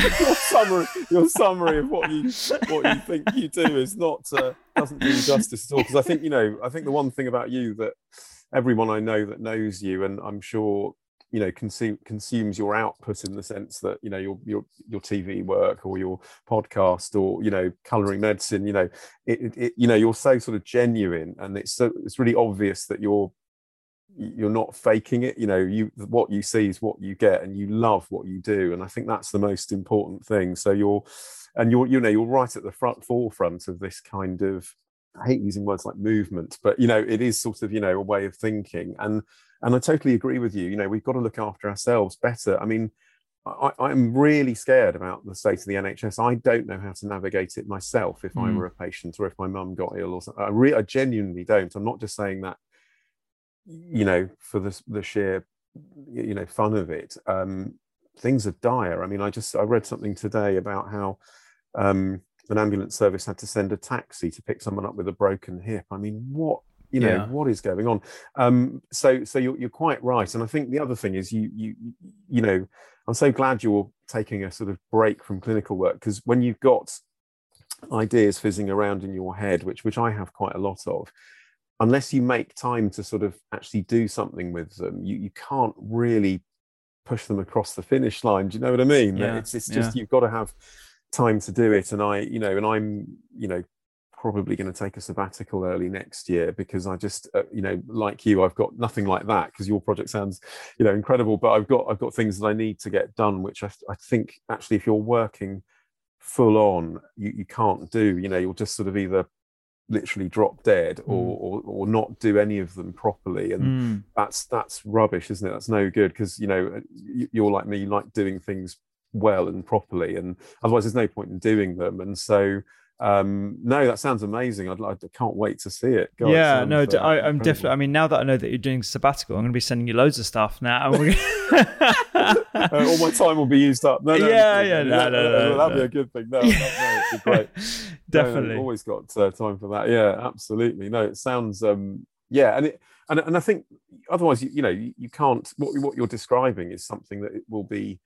your summary of what you think you do is not doesn't do justice at all. Because I think the one thing about you that everyone I know that knows you, and I'm sure consumes your output, in the sense that your TV work or your podcast or colouring medicine, you're so sort of genuine, and it's really obvious that you're not faking it. What you see is what you get, and you love what you do, and I think that's the most important thing. So you're right at the forefront of this kind of, I hate using words like movement, but it is sort of a way of thinking, and I totally agree with you. We've got to look after ourselves better. I mean, I'm really scared about the state of the NHS. I don't know how to navigate it myself if I were a patient, or if my mum got ill or something. I genuinely don't. I'm not just saying that for the sheer fun of it. Things are dire. I mean, I read something today about how an ambulance service had to send a taxi to pick someone up with a broken hip. I mean, what what is going on? So you're quite right. And I think the other thing is I'm so glad you're taking a sort of break from clinical work, because when you've got ideas fizzing around in your head, which I have quite a lot of, unless you make time to sort of actually do something with them, you can't really push them across the finish line. Do you know what I mean? Yeah. It's just you've got to have time to do it. And I'm probably going to take a sabbatical early next year, because I just like you, I've got nothing like that, because your project sounds incredible, but I've got things that I need to get done, which I think actually, if you're working full on, you can't do. You'll just sort of either literally drop dead or not do any of them properly, and that's rubbish, isn't it? That's no good, because you're like me, you like doing things well and properly, and otherwise there's no point in doing them. And so no, that sounds amazing. I can't wait to see it. God, yeah, it no, sounds, I'm definitely. I mean, now that I know that you're doing sabbatical, I'm going to be sending you loads of stuff now. All my time will be used up. No, that'd be a good thing. No, it'd be great. Definitely, always got time for that. Yeah, absolutely. No, it sounds yeah, and I think otherwise, you can't. What you're describing is something that it will be,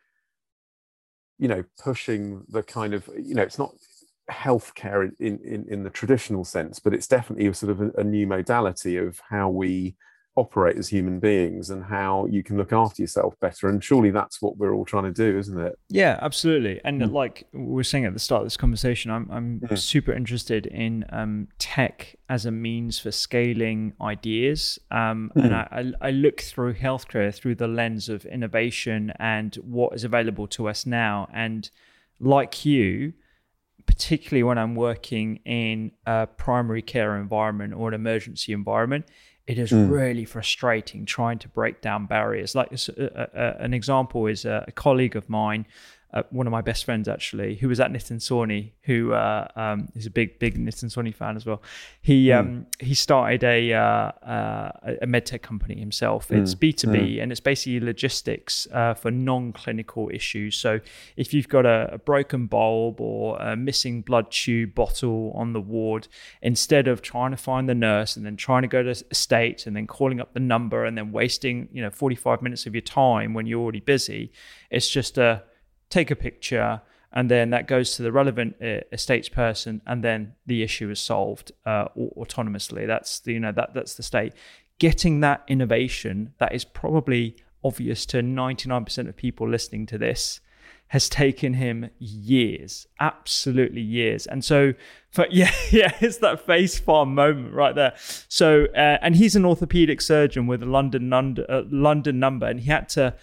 pushing the kind of, it's not healthcare in the traditional sense, but it's definitely a sort of a new modality of how we operate as human beings, and how you can look after yourself better. And surely that's what we're all trying to do, isn't it? Yeah, absolutely. And like we were saying at the start of this conversation, I'm super interested in tech as a means for scaling ideas. And I look through healthcare through the lens of innovation and what is available to us now. And like you, particularly when I'm working in a primary care environment or an emergency environment, it is really frustrating trying to break down barriers. Like an example is a colleague of mine, one of my best friends actually, who was at Nitin Sawhney, who is a big Nitin Sawhney fan as well. He started a medtech company himself. It's B2B, and it's basically logistics for non-clinical issues. So if you've got a broken bulb or a missing blood tube bottle on the ward, instead of trying to find the nurse and then trying to go to States and then calling up the number and then wasting 45 minutes of your time when you're already busy, it's just take a picture, and then that goes to the relevant estates person, and then the issue is solved autonomously. That's that's the state. Getting that innovation that is probably obvious to 99% of people listening to this has taken him years, absolutely years. And so, it's that face farm moment right there. So, and he's an orthopedic surgeon with a London number, and he had to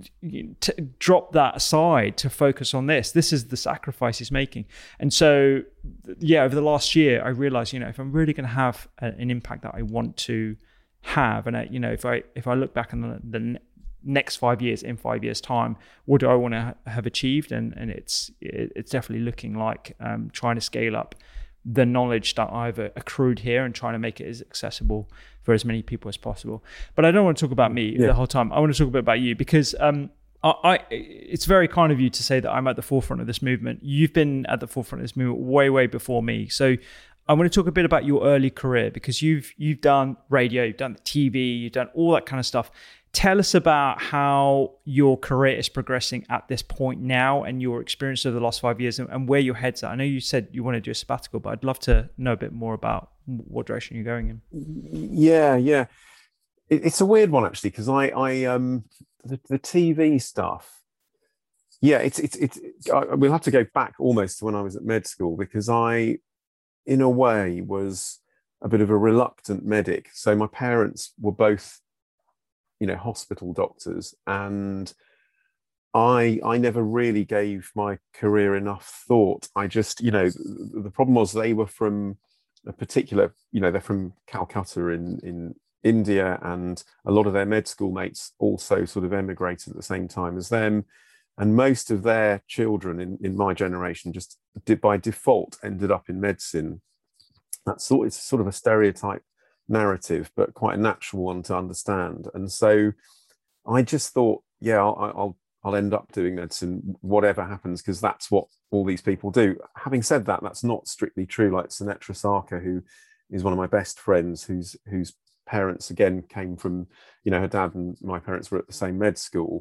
drop that aside to focus on this. This is the sacrifice he's making. And so, over the last year, I realized, if I'm really going to have an impact that I want to have, and if I look back on the next 5 years, in 5 years' time, what do I want to have achieved? And it's definitely looking like trying to scale up the knowledge that I've accrued here and trying to make it as accessible for as many people as possible. But I don't want to talk about me the whole time. I want to talk a bit about you, because it's very kind of you to say that I'm at the forefront of this movement. You've been at the forefront of this movement way before me. So I want to talk a bit about your early career, because you've done radio, you've done TV, you've done all that kind of stuff. Tell us about how your career is progressing at this point now, and your experience over the last 5 years, and where your head's at. I know you said you want to do a sabbatical, but I'd love to know a bit more about what direction you're going in. Yeah. It's a weird one actually, because the TV stuff. Yeah, we'll have to go back almost to when I was at med school, because I, in a way, was a bit of a reluctant medic. So my parents were both, hospital doctors, and I never really gave my career enough thought. I just, the problem was they were from a particular, they're from Calcutta in India, and a lot of their med school mates also sort of emigrated at the same time as them. And most of their children in my generation just did, by default, ended up in medicine. It's sort of a stereotype narrative, but quite a natural one to understand. And so I just thought, yeah, I'll end up doing medicine, whatever happens, because that's what all these people do. Having said that, that's not strictly true. Like Sunetra Sarkar, who is one of my best friends, whose parents again came from, her dad and my parents were at the same med school.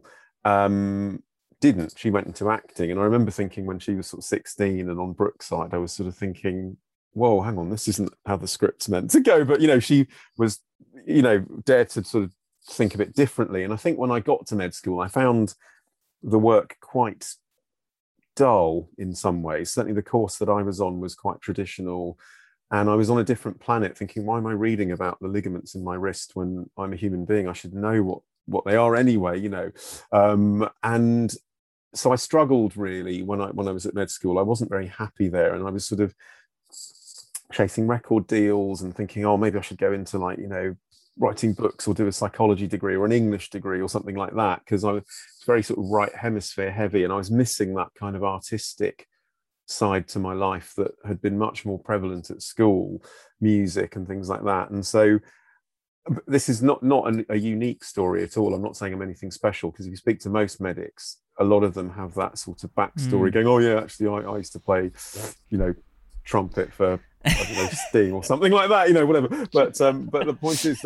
Didn't. She went into acting. And I remember thinking when she was sort of 16 and on Brookside, I was sort of thinking, whoa, hang on, this isn't how the script's meant to go. But, she was, dared to sort of think a bit differently. And I think when I got to med school, I found the work quite dull in some ways. Certainly the course that I was on was quite traditional. And I was on a different planet thinking, why am I reading about the ligaments in my wrist when I'm a human being? I should know what they are anyway, and so I struggled really when I was at med school. I wasn't very happy there, and I was sort of chasing record deals and thinking, oh, maybe I should go into writing books or do a psychology degree or an English degree or something like that, because I was very sort of right hemisphere heavy, and I was missing that kind of artistic side to my life that had been much more prevalent at school, music and things like that. And so this is not a unique story at all. I'm not saying I'm anything special, because if you speak to most medics, a lot of them have that sort of backstory going, oh yeah, actually I used to play, trumpet for, I don't know, Sting or something like that, whatever. But the point is,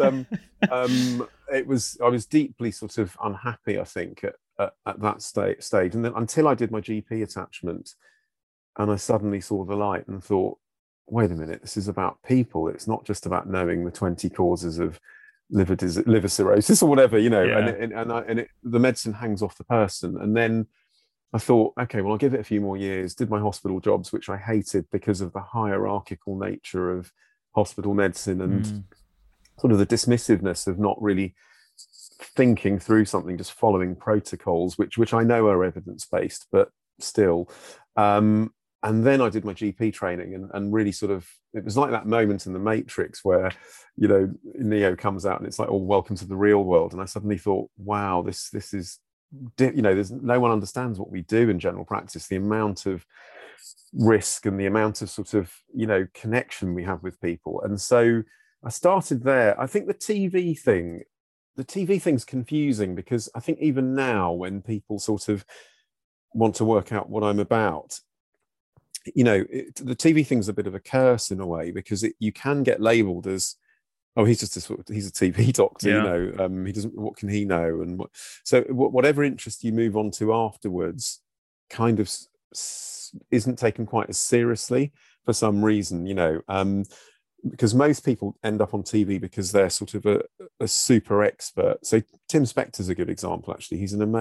I was deeply sort of unhappy, I think, at that stage. And then until I did my GP attachment, and I suddenly saw the light and thought, wait a minute, this is about people. It's not just about knowing the 20 causes of liver cirrhosis or whatever, Yeah. and the medicine hangs off the person. And then I thought, okay, well, I'll give it a few more years. Did my hospital jobs, which I hated because of the hierarchical nature of hospital medicine and sort of the dismissiveness of not really thinking through something, just following protocols, which I know are evidence-based, but still. And then I did my GP training and really sort of, it was like that moment in The Matrix where, Neo comes out and it's like, oh, welcome to the real world. And I suddenly thought, wow, this is, there's no one understands what we do in general practice, the amount of risk and the amount of sort of, connection we have with people. And so I started there. I think the TV thing's confusing, because I think even now when people sort of want to work out what I'm about, the TV thing's a bit of a curse in a way, because you can get labelled as, oh, he's a TV doctor, he doesn't, what can he know? And so whatever interest you move on to afterwards kind of isn't taken quite as seriously for some reason, because most people end up on TV because they're sort of a super expert. So Tim Spector's a good example, actually.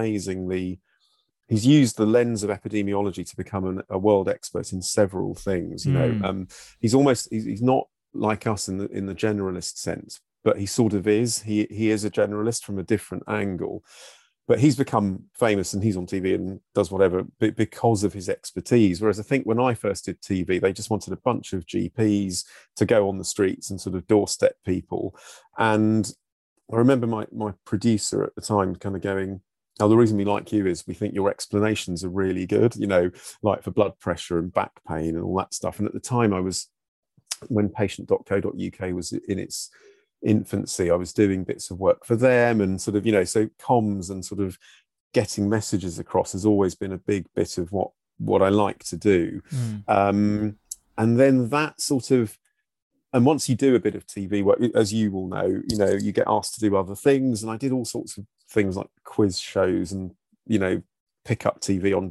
He's used the lens of epidemiology to become a world expert in several things. He's not like us in the generalist sense, but he sort of is. He is a generalist from a different angle, but he's become famous and he's on TV and does whatever because of his expertise. Whereas I think when I first did TV, they just wanted a bunch of GPs to go on the streets and sort of doorstep people. And I remember my producer at the time kind of going, oh, the reason we like you is we think your explanations are really good, like for blood pressure and back pain and all that stuff. And at the time when patient.co.uk was in its infancy, I was doing bits of work for them and sort of, so comms and sort of getting messages across has always been a big bit of what I like to do. And then that sort of, and once you do a bit of TV work, as you will know, you get asked to do other things. And I did all sorts of things like quiz shows and, pick up TV on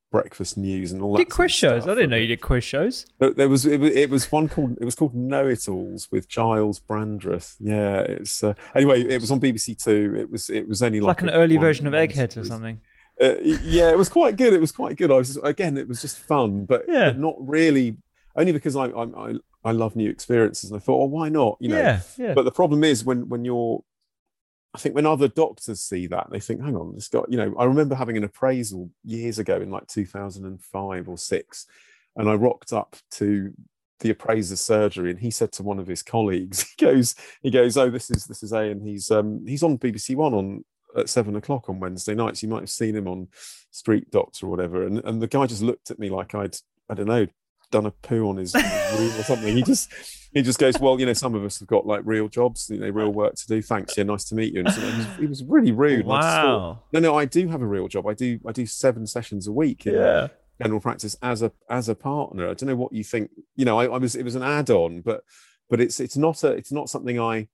breakfast news and all that. Did quiz shows? I didn't know you did quiz shows. It was one called Know It Alls with Giles Brandreth. Yeah, it's anyway. It was on BBC Two. It was only like an early version of Eggheads or something. Yeah, it was quite good. It was it was just fun, but not really. Only because I love new experiences, and I thought, oh, why not? You know. Yeah. But the problem is when you're, I think when other doctors see that, they think, hang on, this guy. You know, I remember having an appraisal years ago in like 2005 or 6, and I rocked up to the appraiser's surgery, and he said to one of his colleagues, he goes, oh, this is A, and he's on BBC One at 7:00 on Wednesday nights. You might have seen him on Street Doctor or whatever. And the guy just looked at me like I don't know, done a poo on his room or something. He just goes, well, you know, some of us have got like real jobs, you know, real work to do. Thanks, yeah, nice to meet you. And so he was really rude. Wow. No, I do have a real job. I do 7 sessions a week in general practice as a partner. I don't know what you think. You know, it was an add-on, but it's not something I'm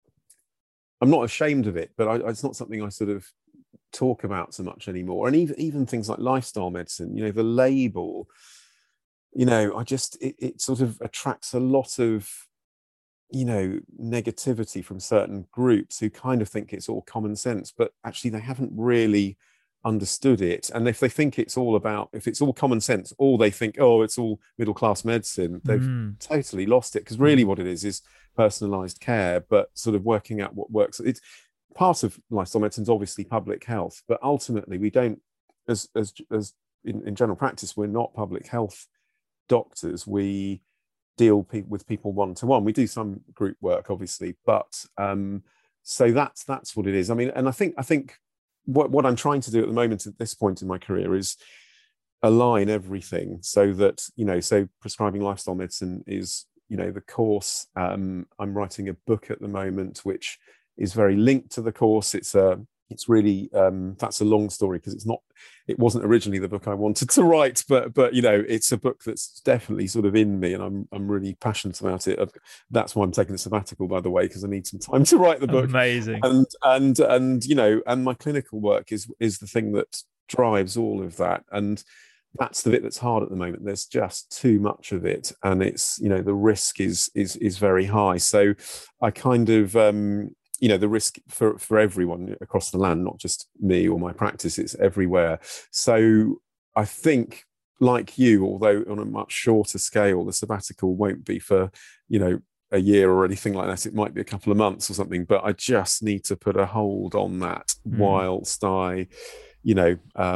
not ashamed of it, but it's not something I sort of talk about so much anymore. And even things like lifestyle medicine, you know, the label, you know, it sort of attracts a lot of, you know, negativity from certain groups who kind of think it's all common sense, but actually they haven't really understood it. And if they think if it's all common sense, or they think, oh, it's all middle class medicine, they've totally lost it. Because really what it is personalized care, but sort of working out what works. It's part of lifestyle medicine is obviously public health, but ultimately we don't, as in general practice, we're not public health doctors. We deal with people one-to-one. We do some group work, obviously, but so that's what it is. I mean, and I think what I'm trying to do at the moment at this point in my career is align everything so that, you know, so prescribing lifestyle medicine is, you know, the course. I'm writing a book at the moment which is very linked to the course. It's really that's a long story because it wasn't originally the book I wanted to write, but you know, it's a book that's definitely sort of in me, and I'm really passionate about it. That's why I'm taking a sabbatical, by the way, because I need some time to write the book. Amazing. And you know, and my clinical work is the thing that drives all of that, and that's the bit that's hard at the moment. There's just too much of it, and it's, you know, the risk is very high. So I kind of you know, the risk for everyone across the land, not just me or my practice, it's everywhere. So I think, like you, although on a much shorter scale, the sabbatical won't be for, you know, a year or anything like that. It might be a couple of months or something, but I just need to put a hold on that whilst I, you know,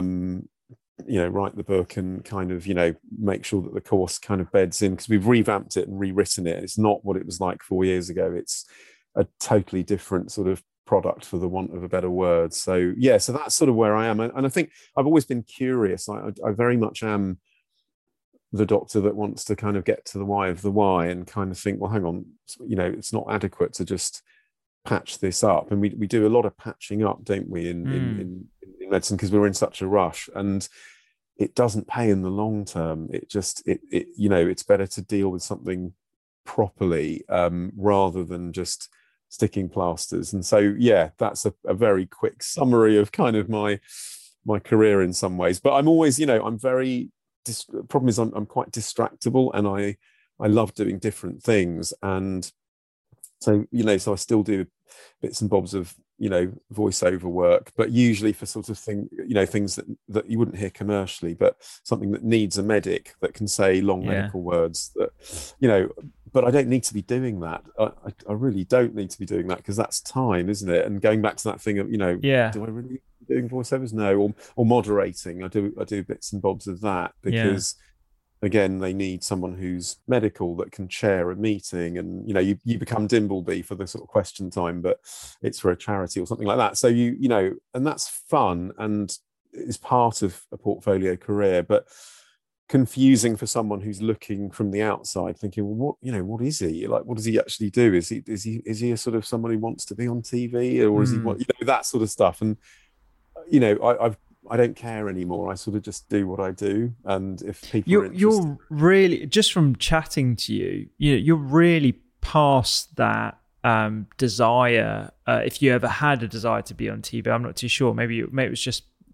write the book and kind of, you know, make sure that the course kind of beds in, because we've revamped it and rewritten it. It's not what it was like 4 years ago. It's a totally different sort of product, for the want of a better word. So yeah, so that's sort of where I am. And I think I've always been curious. I very much am the doctor that wants to kind of get to the why of the why and kind of think, well, hang on, you know, it's not adequate to just patch this up. And we do a lot of patching up, don't we, in medicine, because we're in such a rush, and it doesn't pay in the long term. It you know, it's better to deal with something properly rather than just sticking plasters. And so yeah, that's a very quick summary of kind of my career in some ways. But I'm always, you know, I'm very problem is I'm quite distractible, and I love doing different things. And so, you know, so I still do bits and bobs of, you know, voiceover work, but usually for sort of things that you wouldn't hear commercially, but something that needs a medic that can say long medical words that, you know. But I don't need to be doing that. I really don't need to be doing that, because that's time, isn't it? And going back to that thing of, you know, do I really be doing voiceovers? No, or moderating. I do bits and bobs of that, because again, they need someone who's medical that can chair a meeting, and, you know, you become Dimbleby for the sort of question time, but it's for a charity or something like that. So you know, and that's fun and is part of a portfolio career, but confusing for someone who's looking from the outside, thinking, well, what is he like? What does he actually do? Is he a sort of someone who wants to be on TV, or is he what, you know, that sort of stuff? And, you know, I don't care anymore. I sort of just do what I do, and if people are interested, you're really, just from chatting to you, you're really past that desire. If you ever had a desire to be on TV, I'm not too sure. Maybe it was just,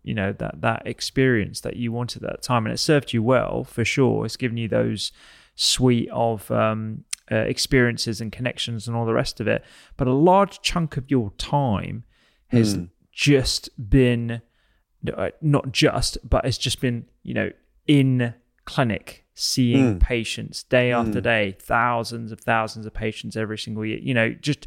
that experience that you wanted at that time, and it served you well for sure. It's given you those suite of experiences and connections and all the rest of it. But a large chunk of your time has just been not just, but it's just been in clinic, seeing patients day after day, thousands of patients every single year. Just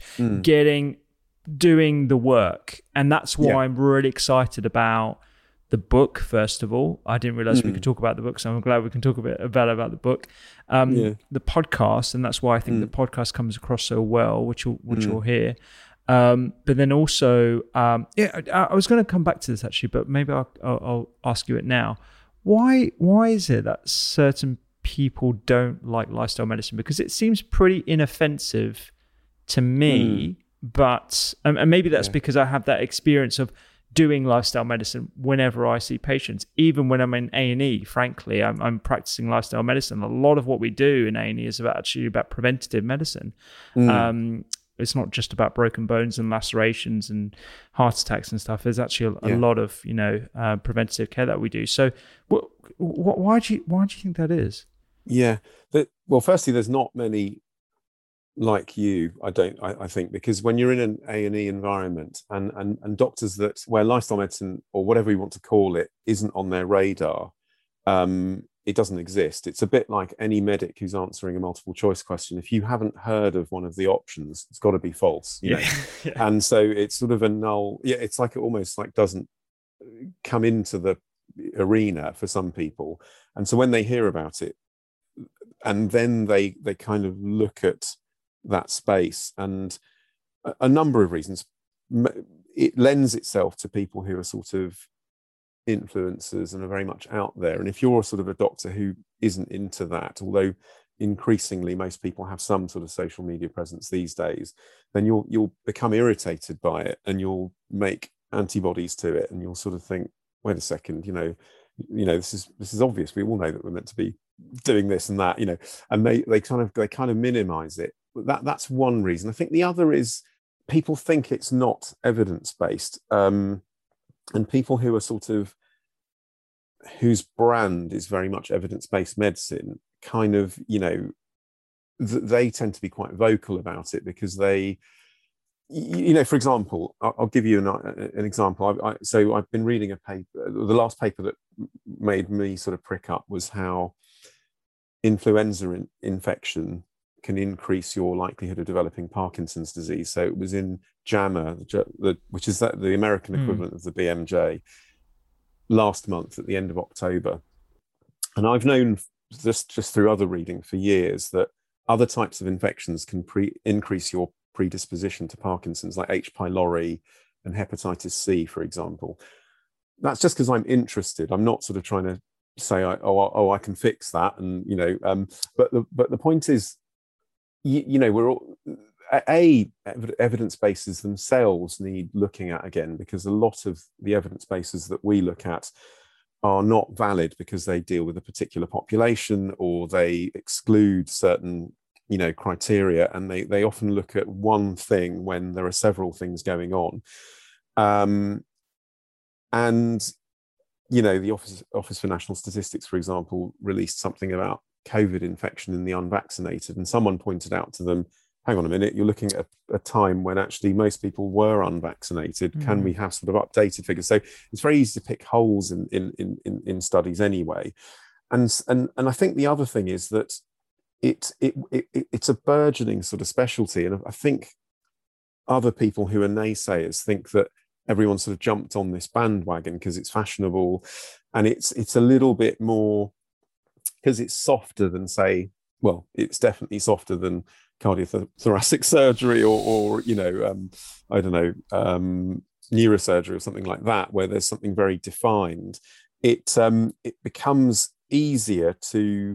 doing the work, and that's why I'm really excited about the book. First of all, I didn't realize we could talk about the book, so I'm glad we can talk a bit about the book. The podcast, and that's why I think the podcast comes across so well, which you'll hear. But then also, I was going to come back to this actually, but maybe I'll ask you it now. Why is it that certain people don't like lifestyle medicine? Because it seems pretty inoffensive to me, but and maybe that's because I have that experience of doing lifestyle medicine whenever I see patients. Even when I'm in A&E, frankly, I'm practicing lifestyle medicine. A lot of what we do in A&E is actually about preventative medicine. It's not just about broken bones and lacerations and heart attacks and stuff. There's actually a lot of preventative care that we do. So, why do you think that is? Yeah. Well, firstly, there's not many like you. I think because when you're in an A&E environment and doctors where lifestyle medicine or whatever you want to call it isn't on their radar, it doesn't exist. It's a bit like any medic who's answering a multiple choice question. If you haven't heard of one of the options, it's got to be false. You know? And so it's sort of a null. Yeah, it's like it almost like doesn't come into the arena for some people. And so when they hear about it, and then they kind of look at that space, and a number of reasons, it lends itself to people who are sort of influencers and are very much out there. And if you're sort of a doctor who isn't into that, although increasingly most people have some sort of social media presence these days, then you'll become irritated by it, and you'll make antibodies to it, and you'll sort of think, wait a second, this is obvious. We all know that we're meant to be doing this and that, and they kind of minimize it. That's one reason. I think the other is people think it's not evidence-based. And people who are sort of, whose brand is very much evidence-based medicine, kind of, they tend to be quite vocal about it because they, for example, I'll give you an example. So I've been reading a paper, the last paper that made me sort of prick up was how influenza infection can increase your likelihood of developing Parkinson's disease. So it was in JAMA, which is the American equivalent of the BMJ, last month at the end of October. And I've known just through other reading for years that other types of infections can increase your predisposition to Parkinson's, like H. pylori and hepatitis C, for example. That's just because I'm interested. I'm not sort of trying to say, I can fix that. And, but the point is, we're all, evidence bases themselves need looking at again, because a lot of the evidence bases that we look at are not valid because they deal with a particular population or they exclude certain criteria, and they often look at one thing when there are several things going on. And the Office for National Statistics, for example, released something about COVID infection in the unvaccinated, and someone pointed out to them, hang on a minute, you're looking at a time when actually most people were unvaccinated. Can we have sort of updated figures? So it's very easy to pick holes in studies anyway. And I think the other thing is that it's a burgeoning sort of specialty. And I think other people who are naysayers think that everyone sort of jumped on this bandwagon because it's fashionable, and it's a little bit more, because it's softer than, say, well, it's definitely softer than cardiothoracic surgery or I don't know, neurosurgery or something like that, where there's something very defined. It becomes easier to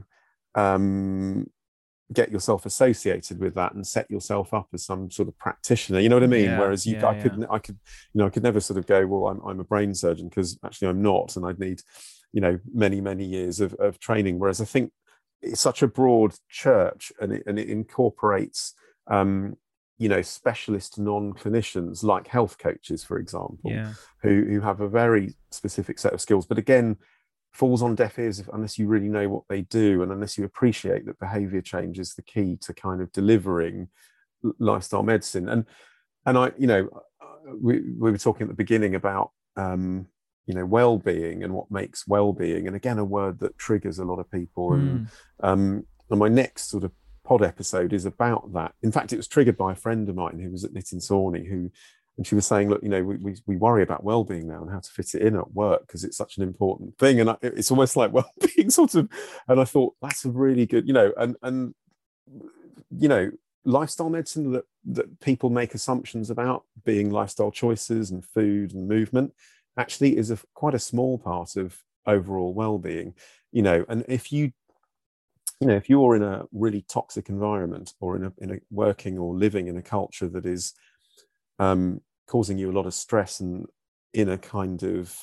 get yourself associated with that and set yourself up as some sort of practitioner. You know what I mean? Yeah, whereas I could never sort of go, well, I'm a brain surgeon, because actually I'm not, and I'd need many years of training. Whereas I think it's such a broad church, and it incorporates specialist non-clinicians like health coaches, for example, Yeah. who have a very specific set of skills, but again, falls on deaf ears unless you really know what they do, and unless you appreciate that behavior change is the key to kind of delivering lifestyle medicine. And I, we were talking at the beginning about well-being and what makes well-being, and again, a word that triggers a lot of people. And my next sort of pod episode is about that. In fact, it was triggered by a friend of mine who was at Nitin Sawhney, and she was saying, look, we worry about well-being now and how to fit it in at work because it's such an important thing. And it's almost like well-being sort of, and I thought that's a really good, and lifestyle medicine that people make assumptions about being lifestyle choices and food and movement actually is quite a small part of overall well-being, and if you're in a really toxic environment or in a working or living in a culture that is causing you a lot of stress and in a kind of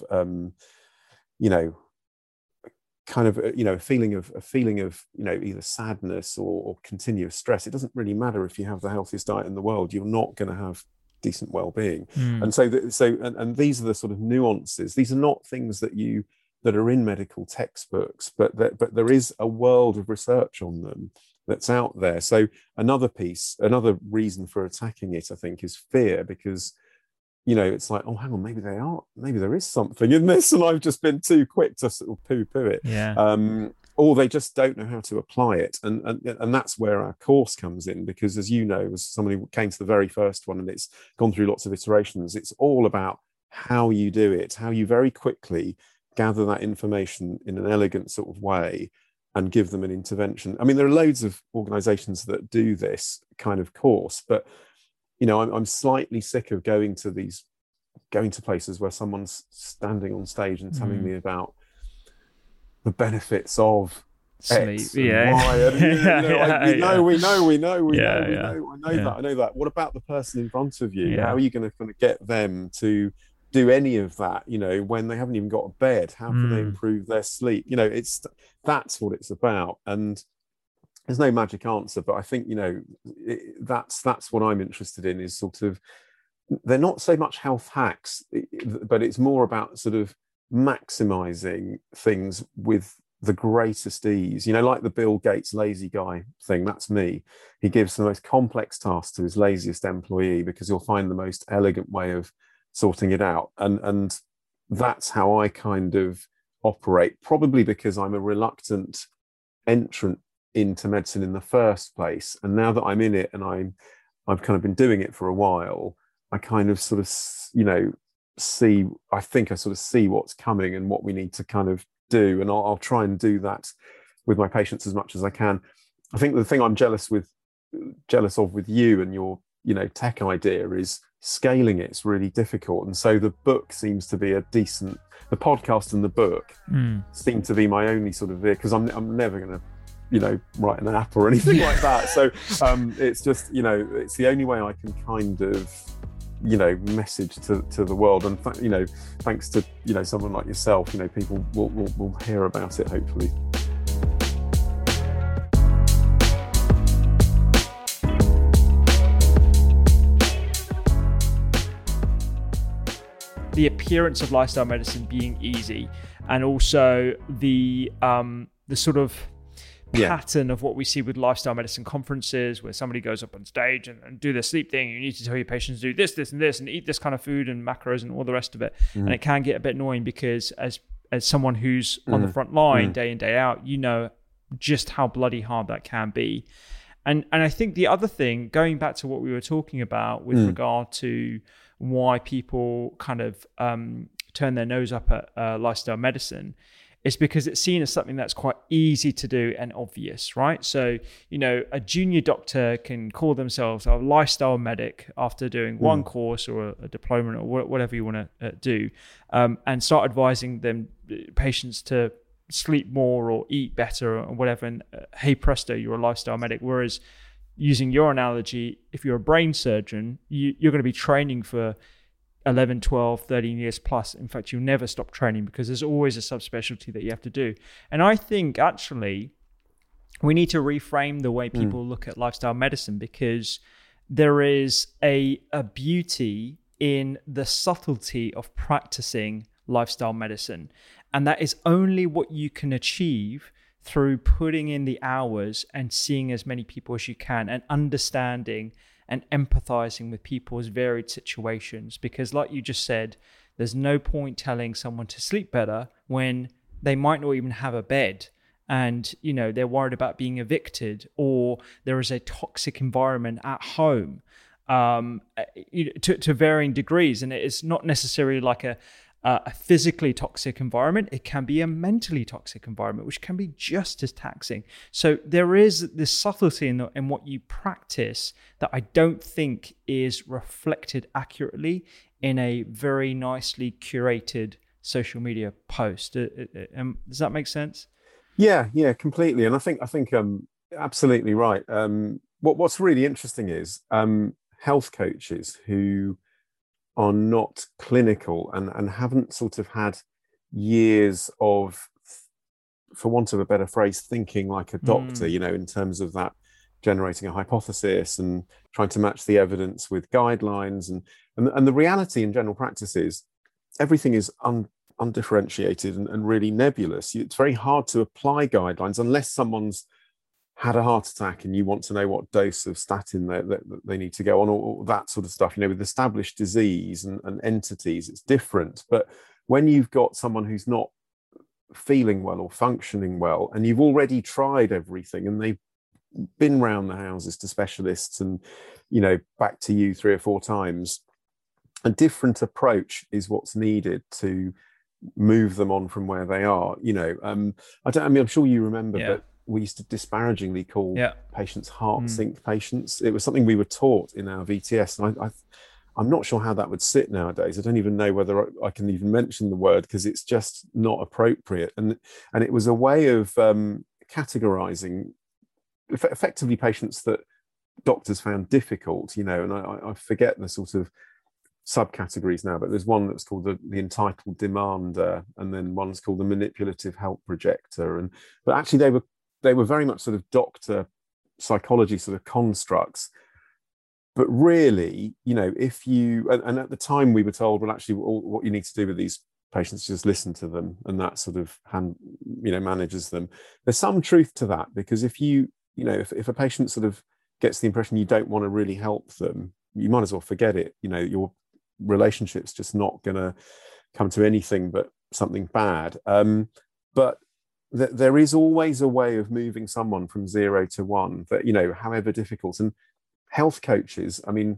a feeling of either sadness or continuous stress, it doesn't really matter if you have the healthiest diet in the world, you're not going to have decent well-being. And so these are the sort of nuances. These are not things that are in medical textbooks, but there is a world of research on them that's out there. So another reason for attacking it, I think, is fear, because it's like, oh, hang on, maybe there is something in this, and I've just been too quick to sort of poo-poo it. Yeah. Or they just don't know how to apply it, and that's where our course comes in, because as somebody who came to the very first one, and it's gone through lots of iterations, it's all about how you do it, how you very quickly gather that information in an elegant sort of way and give them an intervention. I mean, there are loads of organizations that do this kind of course, but I'm slightly sick of going to places where someone's standing on stage and telling me about the benefits of sleep. X and Y. And, we know. I know that. What about the person in front of you? How are you going to get them to do any of that, when they haven't even got a bed? How can they improve their sleep? That's what it's about. And there's no magic answer, but I think, that's what I'm interested in, is sort of, they're not so much health hacks, but it's more about sort of maximizing things with the greatest ease, like the Bill Gates lazy guy thing. That's me. He gives the most complex tasks to his laziest employee because he'll find the most elegant way of sorting it out. And that's how I kind of operate, probably because I'm a reluctant entrant into medicine in the first place. And now that I'm in it and I've kind of been doing it for a while, I kind of sort of, see what's coming and what we need to kind of do. And I'll try and do that with my patients as much as I can. I think the thing I'm jealous of with you and your, tech idea is scaling it's really difficult. And so the book seems to be the podcast and the book seem to be my only sort of vehicle, because I'm never going to, write an app or anything like that. So it's just, it's the only way I can kind of, message to the world. And, thanks to, someone like yourself, people will hear about it, hopefully. The appearance of lifestyle medicine being easy, and also the sort of pattern of what we see with lifestyle medicine conferences, where somebody goes up on stage and do the sleep thing. You need to tell your patients to do this, this, and this, and eat this kind of food and macros and all the rest of it. And it can get a bit annoying, because as someone who's on the front line day in, day out, just how bloody hard that can be. And I think the other thing, going back to what we were talking about with regard to why people kind of turn their nose up at lifestyle medicine, is because it's seen as something that's quite easy to do and obvious, right? So, a junior doctor can call themselves a lifestyle medic after doing one course or a diploma or whatever you want to do, and start advising them patients to sleep more or eat better or whatever. And hey presto, you're a lifestyle medic. Whereas, using your analogy, if you're a brain surgeon, you're going to be training for 11, 12, 13 years plus. In fact, you'll never stop training, because there's always a subspecialty that you have to do. And I think actually we need to reframe the way people look at lifestyle medicine, because there is a beauty in the subtlety of practicing lifestyle medicine. And that is only what you can achieve through putting in the hours and seeing as many people as you can and understanding and empathizing with people's varied situations. Because like you just said, there's no point telling someone to sleep better when they might not even have a bed, and they're worried about being evicted, or there is a toxic environment at home, to varying degrees. And it's not necessarily like a physically toxic environment. It can be a mentally toxic environment, which can be just as taxing. So there is this subtlety in what you practice that I don't think is reflected accurately in a very nicely curated social media post. Does that make sense? Yeah, completely. And I think absolutely right. What's really interesting is health coaches who are not clinical and haven't sort of had years of, for want of a better phrase, thinking like a doctor, in terms of that, generating a hypothesis and trying to match the evidence with guidelines. And the reality in general practice is everything is undifferentiated and really nebulous. It's very hard to apply guidelines unless someone's had a heart attack and you want to know what dose of statin they need to go on, or that sort of stuff. With established disease and entities, it's different. But when you've got someone who's not feeling well or functioning well, and you've already tried everything and they've been round the houses to specialists and back to you 3 or 4 times, a different approach is what's needed to move them on from where they are. I'm sure you remember, but we used to disparagingly call patients heart sink patients. It was something we were taught in our VTS, and I'm not sure how that would sit nowadays. I don't even know whether I can even mention the word, because it's just not appropriate. And it was a way of categorizing effectively patients that doctors found difficult, and I forget the sort of subcategories now, but there's one that's called the entitled demander, and then one's called the manipulative help rejector. But actually they were very much sort of doctor psychology sort of constructs. But really, if you, and at the time we were told, well, actually what you need to do with these patients is just listen to them, and that sort of manages them. There's some truth to that, because if if a patient sort of gets the impression you don't want to really help them, you might as well forget it. Your relationship's just not going to come to anything but something bad. But there is always a way of moving someone from 0 to 1, that, however difficult. And health coaches,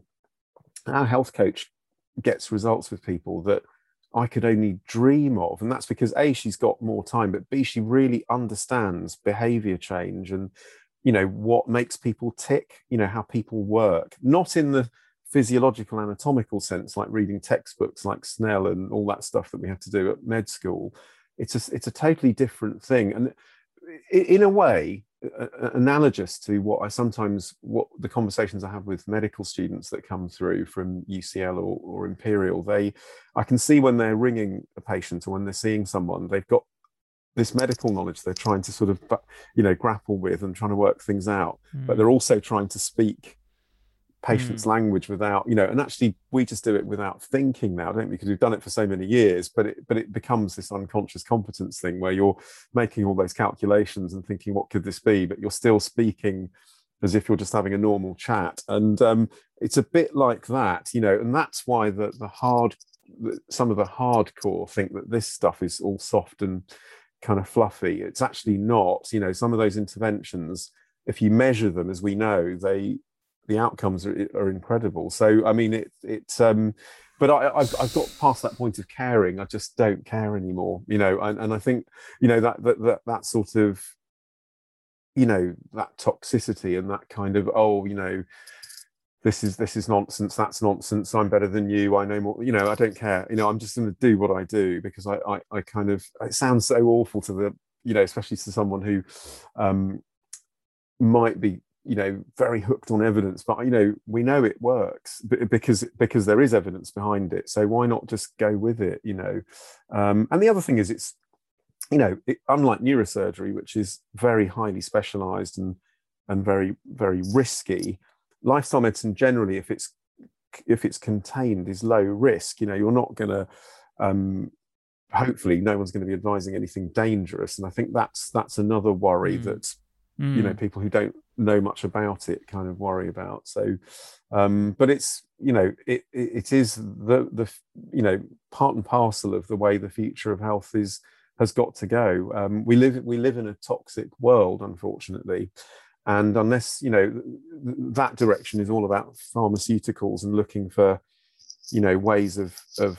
our health coach gets results with people that I could only dream of. And that's because A, she's got more time, but B, she really understands behavior change and, what makes people tick, how people work, not in the physiological anatomical sense, like reading textbooks like Snell and all that stuff that we have to do at med school. It's a totally different thing. And in a way, analogous to what the conversations I have with medical students that come through from UCL or Imperial, I can see when they're ringing a patient or when they're seeing someone, they've got this medical knowledge they're trying to sort of, grapple with and trying to work things out, but they're also trying to speak patient's language without, and actually we just do it without thinking now, don't we? Because we've done it for so many years, but it becomes this unconscious competence thing where you're making all those calculations and thinking, what could this be? But you're still speaking as if you're just having a normal chat. And it's a bit like that, and that's why some of the hardcore think that this stuff is all soft and kind of fluffy. It's actually not. Some of those interventions, if you measure them, as we know, the outcomes are incredible. So but I've got past that point of caring. I just don't care anymore, and I think that sort of that toxicity and that kind of this is nonsense, that's nonsense, I'm better than you, I know more, I don't care, I'm just going to do what I do, because I kind of, it sounds so awful to especially to someone who might be very hooked on evidence, but we know it works because there is evidence behind it. So why not just go with it? And the other thing is, it's unlike neurosurgery, which is very highly specialized and very, very risky, lifestyle medicine generally, if it's contained, is low risk. You're not going to, hopefully no one's going to be advising anything dangerous. And I think that's another worry that, people who don't know much about it kind of worry about. So, but it's, it is the part and parcel of the way the future of health has got to go. We live in a toxic world, unfortunately. And unless, that direction is all about pharmaceuticals and looking for, ways of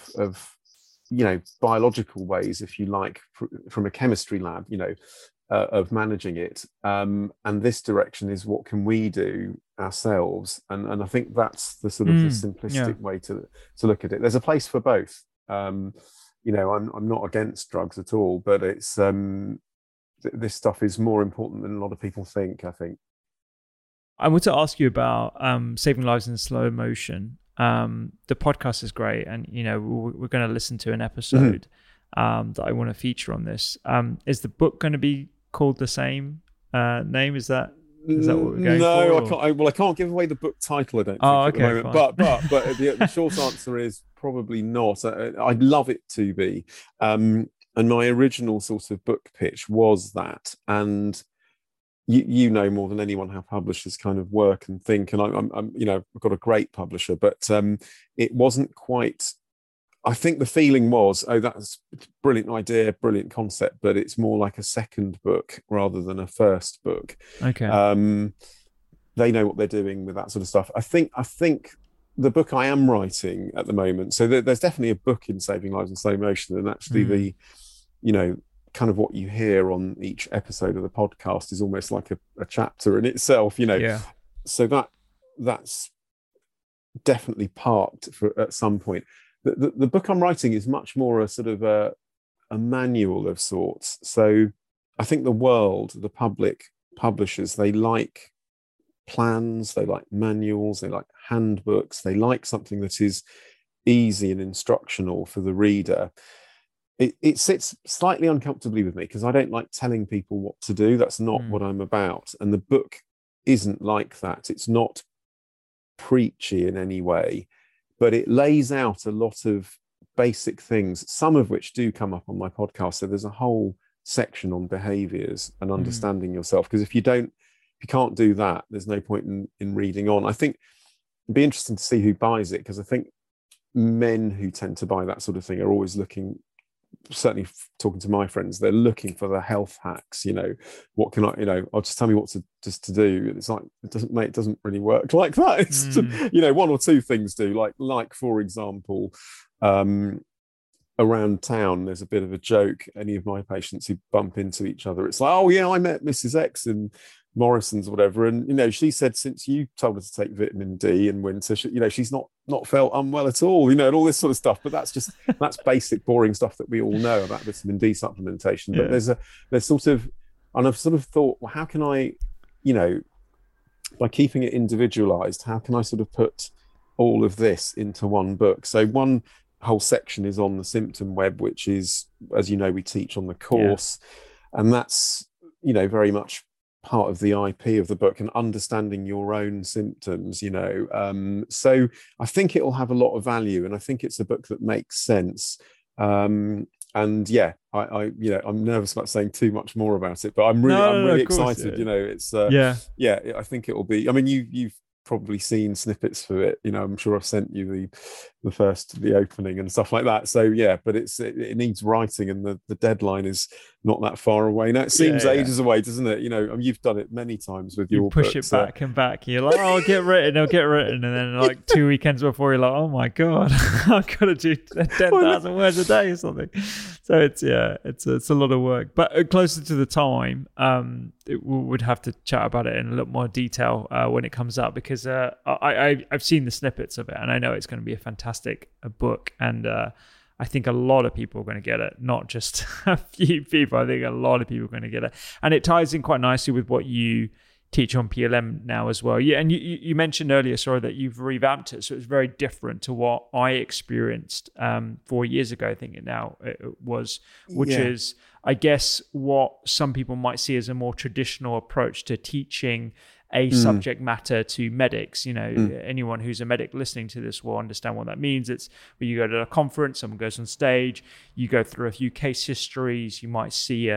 biological ways, if you like, from a chemistry lab, of managing it. And this direction is what can we do ourselves? And I think that's the sort of the simplistic way to look at it. There's a place for both. I'm not against drugs at all, but it's this stuff is more important than a lot of people think, I think. I want to ask you about Saving Lives in Slow Motion. The podcast is great, and we're going to listen to an episode that I want to feature on this. Is the book going to be called the same name? Is that what we're going for? No, I can't give away the book title, I don't think, at the moment. But the short answer is probably not. I'd love it to be. And my original sort of book pitch was that. And you know more than anyone how publishers kind of work and think. And I'm I've got a great publisher, but it wasn't quite. I think the feeling was, that's a brilliant idea, brilliant concept, but it's more like a second book rather than a first book. Okay. They know what they're doing with that sort of stuff. I think the book I am writing at the moment, so there's definitely a book in Saving Lives in Slow Motion, and actually the, kind of what you hear on each episode of the podcast is almost like a chapter in itself, Yeah. So that's definitely parked at some point. The book I'm writing is much more a sort of a manual of sorts. So I think the world, the public publishers, they like plans, they like manuals, they like handbooks, they like something that is easy and instructional for the reader. It sits slightly uncomfortably with me because I don't like telling people what to do. That's not what I'm about. And the book isn't like that. It's not preachy in any way, but it lays out a lot of basic things, some of which do come up on my podcast. So there's a whole section on behaviors and understanding yourself. Because if you can't do that, there's no point in reading on. I think it'd be interesting to see who buys it, because I think men who tend to buy that sort of thing are always looking, certainly talking to my friends, they're looking for the health hacks. What can I, I'll just tell me what to do. It's like, it doesn't really work like that. It's one or two things do, like for example, around town, there's a bit of a joke. Any of my patients who bump into each other, it's like, oh yeah, I met Mrs. X in Morrison's or whatever, and she said since you told her to take vitamin D in winter, she's not felt unwell at all, and all this sort of stuff. But that's basic boring stuff that we all know about vitamin D supplementation. But there's sort of, and I've sort of thought, well, how can I, by keeping it individualized, how can I sort of put all of this into one book? So one whole section is on the symptom web, which is, as you know, we teach on the course, and that's very much part of the IP of the book, and understanding your own symptoms, so I think it will have a lot of value, and I think it's a book that makes sense. And I'm nervous about saying too much more about it, but I'm really excited. It's I think it will be. I mean, you've probably seen snippets for it. I'm sure I've sent you the opening and stuff like that. So but it needs writing, and the deadline is not that far away now. It seems ages away, doesn't it? You've done it many times with your push books, it back and back. You're like, oh, it'll get written, and then like 2 weekends before, you're like, oh my god, I've got to do 10,000 words a day or something. So it's a lot of work. But closer to the time, we would have to chat about it in a little more detail when it comes out, because I've seen the snippets of it, and I know it's going to be a fantastic book, and I think a lot of people are going to get it, not just a few people. I think a lot of people are going to get it, and it ties in quite nicely with what you teach on PLM now as well. Yeah, and you mentioned earlier, sorry, that you've revamped it, so it's very different to what I experienced 4 years ago. I think it was, which is, I guess, what some people might see as a more traditional approach to teaching a subject matter to medics. Anyone who's a medic listening to this will understand what that means. It's where you go to a conference, someone goes on stage, you go through a few case histories, you might see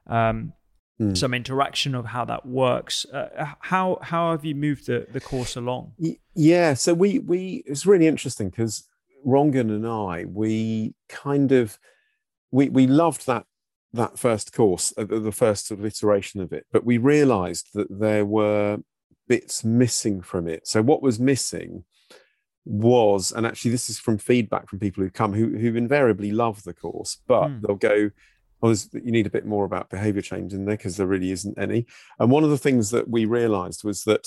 some interaction of how that works. How have you moved the course along? Yeah, so we it's really interesting because Rongan and I, we kind of we loved that first course, the first sort of iteration of it, but we realized that there were bits missing from it. So what was missing was, and actually this is from feedback from people who come who invariably love the course, but they'll go, well, you need a bit more about behavior change in there because there really isn't any. And one of the things that we realized was that,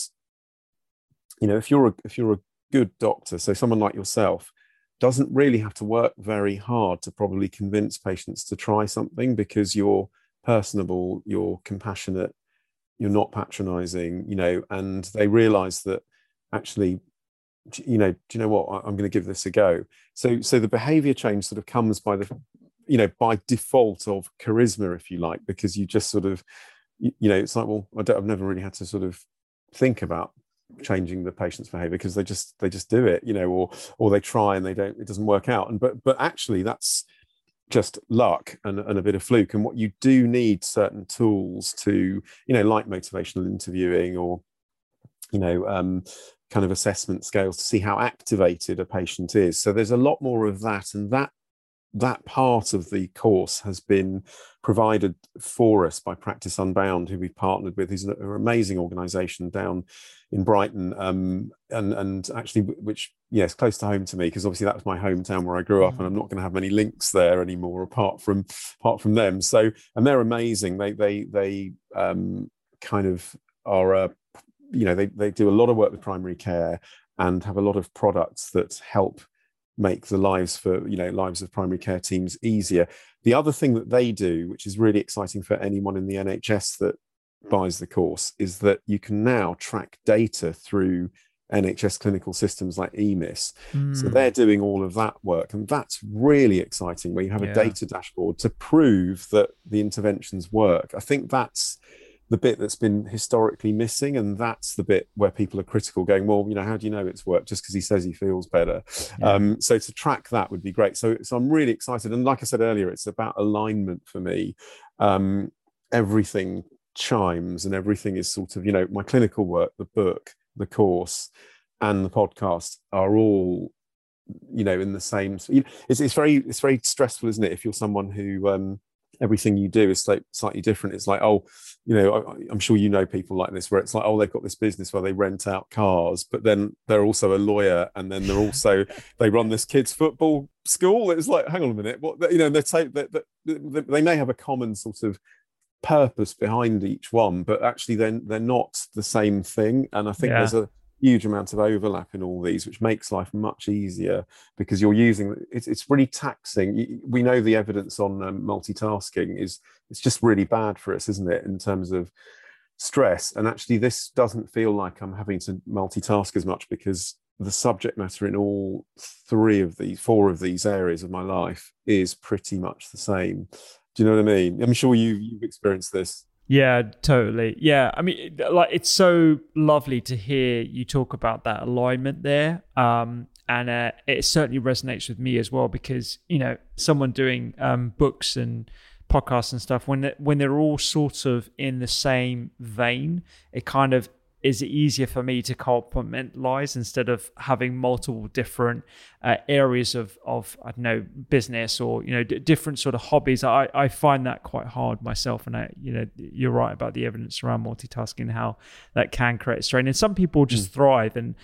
if you're a good doctor, so someone like yourself, doesn't really have to work very hard to probably convince patients to try something, because you're personable, you're compassionate, you're not patronizing, and they realize that actually, do you know what, I'm going to give this a go. So the behavior change sort of comes by by default of charisma, if you like, because you just sort of, it's like, well, I've never really had to sort of think about changing the patient's behavior because they just do it, or they try and it doesn't work out. And but actually that's just luck and a bit of fluke. And what you do need certain tools to, like motivational interviewing or, kind of assessment scales to see how activated a patient is. So there's a lot more of that, and that part of the course has been provided for us by Practice Unbound, who we've partnered with, who's an amazing organisation down in Brighton, and actually, which, yes, close to home to me, because obviously that was my hometown where I grew up, and I'm not going to have many links there anymore apart from them. So, and they're amazing. They kind of are, they do a lot of work with primary care and have a lot of products that help make the lives of primary care teams easier. The other thing that they do, which is really exciting for anyone in the NHS that buys the course, is that you can now track data through NHS clinical systems like EMIS. So they're doing all of that work, and that's really exciting, where you have a data dashboard to prove that the interventions work. I think that's the bit that's been historically missing, and that's the bit where people are critical, going, well, how do you know it's worked? Just because he says he feels better. So to track that would be great. So I'm really excited, and like I said earlier, it's about alignment for me. Everything chimes, and everything is sort of, my clinical work, the book, the course, and the podcast are all, in the same. It's very stressful, isn't it, if you're someone who everything you do is slightly different. It's like, I'm sure people like this, where it's like, they've got this business where they rent out cars, but then they're also a lawyer, and then they're also they run this kids' football school. It's like, hang on a minute, what? They may have a common sort of purpose behind each one, but actually they're not the same thing. And I think there's a huge amount of overlap in all these, which makes life much easier, because you're using it's really taxing. We know the evidence on multitasking it's just really bad for us, isn't it, in terms of stress. And actually this doesn't feel like I'm having to multitask as much, because the subject matter in all four of these areas of my life is pretty much the same. Do you know what I mean? I'm sure you've experienced this. Yeah, totally. Yeah, I mean, it's so lovely to hear you talk about that alignment there. And it certainly resonates with me as well, because, someone doing books and podcasts and stuff, when they're all sort of in the same vein, it kind of is easier for me to compartmentalize instead of having multiple different areas of I don't know, business or different sort of hobbies. I find that quite hard myself, and you're right about the evidence around multitasking, how that can create strain. And some people just thrive, and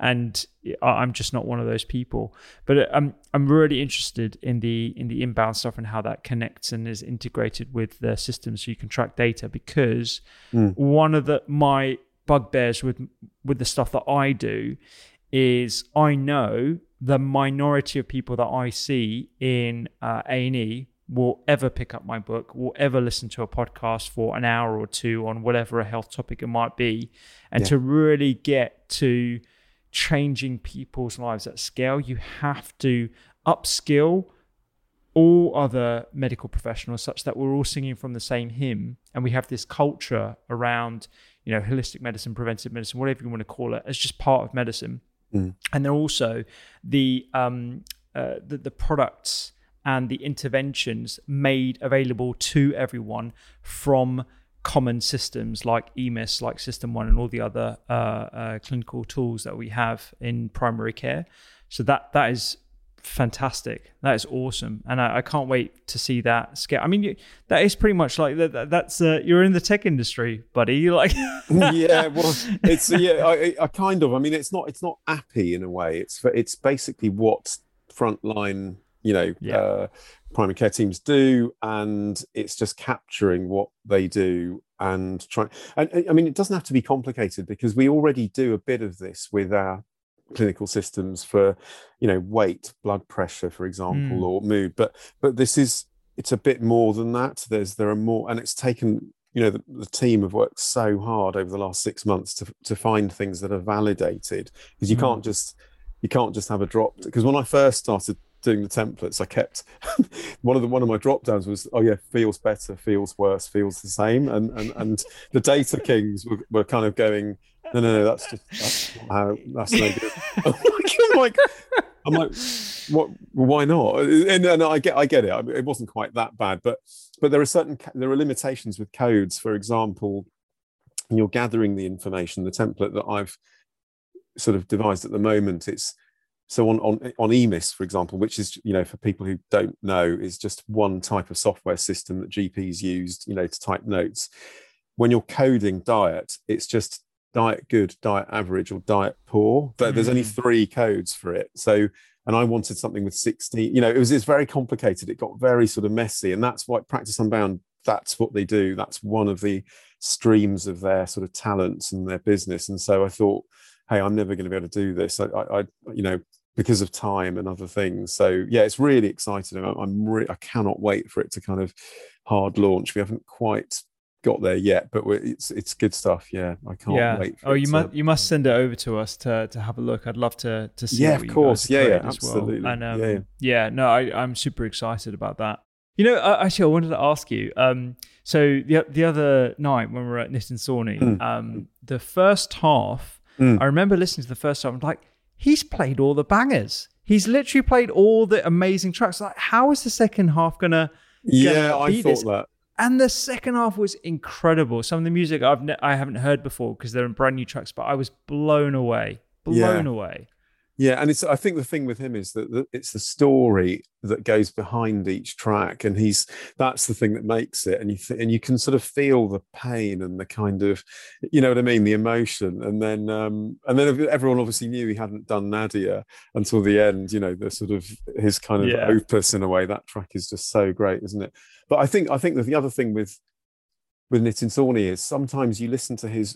I'm just not one of those people. But I'm really interested in the inbound stuff and how that connects and is integrated with the system, so you can track data. Because one of my bugbears with the stuff that I do is, I know the minority of people that I see in A&E will ever pick up my book, will ever listen to a podcast for an hour or two on whatever a health topic it might be. And to really get to changing people's lives at scale, you have to upskill all other medical professionals such that we're all singing from the same hymn, and we have this culture around holistic medicine, preventive medicine, whatever you want to call it, as just part of medicine. And they're also the products and the interventions made available to everyone from common systems like EMIS, like System 1, and all the other clinical tools that we have in primary care. So that is fantastic. That is awesome, and I can't wait to see that scale. I mean, that is pretty much like that's you're in the tech industry, buddy. You're like, yeah, well, it's I kind of. I mean, it's not appy in a way. It's basically what frontline primary care teams do, and it's just capturing what they do and trying. And I mean, it doesn't have to be complicated because we already do a bit of this with our clinical systems for weight, blood pressure, for example, or mood, but it's a bit more than that. There are more, and it's taken the team have worked so hard over the last 6 months to find things that are validated, because you can't just have a drop. Because when I first started doing the templates, I kept one of my drop downs was, feels better, feels worse, feels the same, and the data kings were kind of going, no, that's no good. I'm like, what? Why not? And I get it. It wasn't quite that bad, but there are limitations with codes. For example, when you're gathering the information, the template that I've sort of devised at the moment, it's so on EMIS, for example, which is, for people who don't know, is just one type of software system that GPs used, to type notes. When you're coding diet, it's just diet good, diet average, or diet poor. But there's only 3 codes for it. So, and I wanted something with 60. It's very complicated. It got very sort of messy, and that's why Practice Unbound, that's what they do. That's one of the streams of their sort of talents and their business. And so I thought, hey, I'm never going to be able to do this. I because of time and other things. So yeah, it's really exciting. I cannot wait for it to kind of hard launch. We haven't quite got there yet, but it's good stuff. Yeah, I can't wait. You must send it over to us to have a look. I'd love to see. Yeah, of course. Yeah, absolutely. Well. And I'm super excited about that. Actually, I wanted to ask you. So the other night when we were at Knit and Sawney, the first half, I remember listening to the first half. I'm like, he's played all the bangers. He's literally played all the amazing tracks. Like, how is the second half gonna? I thought that. And the second half was incredible. Some of the music I haven't heard before because they're brand new tracks, but I was blown away. Away. Yeah, and I think the thing with him is that it's the story that goes behind each track, and that's the thing that makes it. And you can sort of feel the pain and the kind of, the emotion. And then everyone obviously knew he hadn't done Nadia until the end. The sort of his kind of opus in a way. That track is just so great, isn't it? But I think that the other thing with Knit and Sawney is sometimes you listen to his.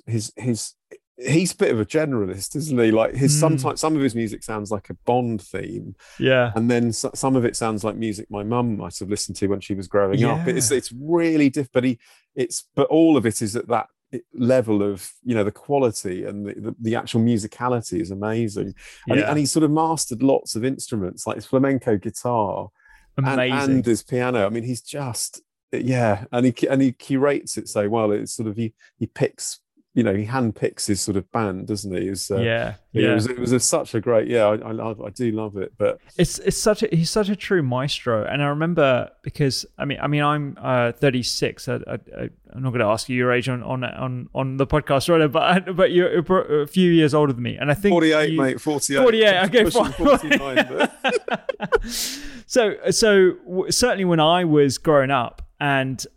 He's a bit of a generalist, isn't he? Like sometimes some of his music sounds like a Bond theme, and then some of it sounds like music my mum might have listened to when she was growing up. It's really different, but all of it is at that level of the quality, and the actual musicality is amazing. And he sort of mastered lots of instruments, like his flamenco guitar and his piano. I mean, he's just and he curates it so well. It's sort of he picks. He handpicks his sort of band, doesn't he? It was such a great. I do love it, but he's such a true maestro. And I remember because I'm 36. I'm not going to ask you your age on the podcast, right? But you're a few years older than me, and I think 48, mate. 48. 48. Okay, fine. 49. So certainly when I was growing up, and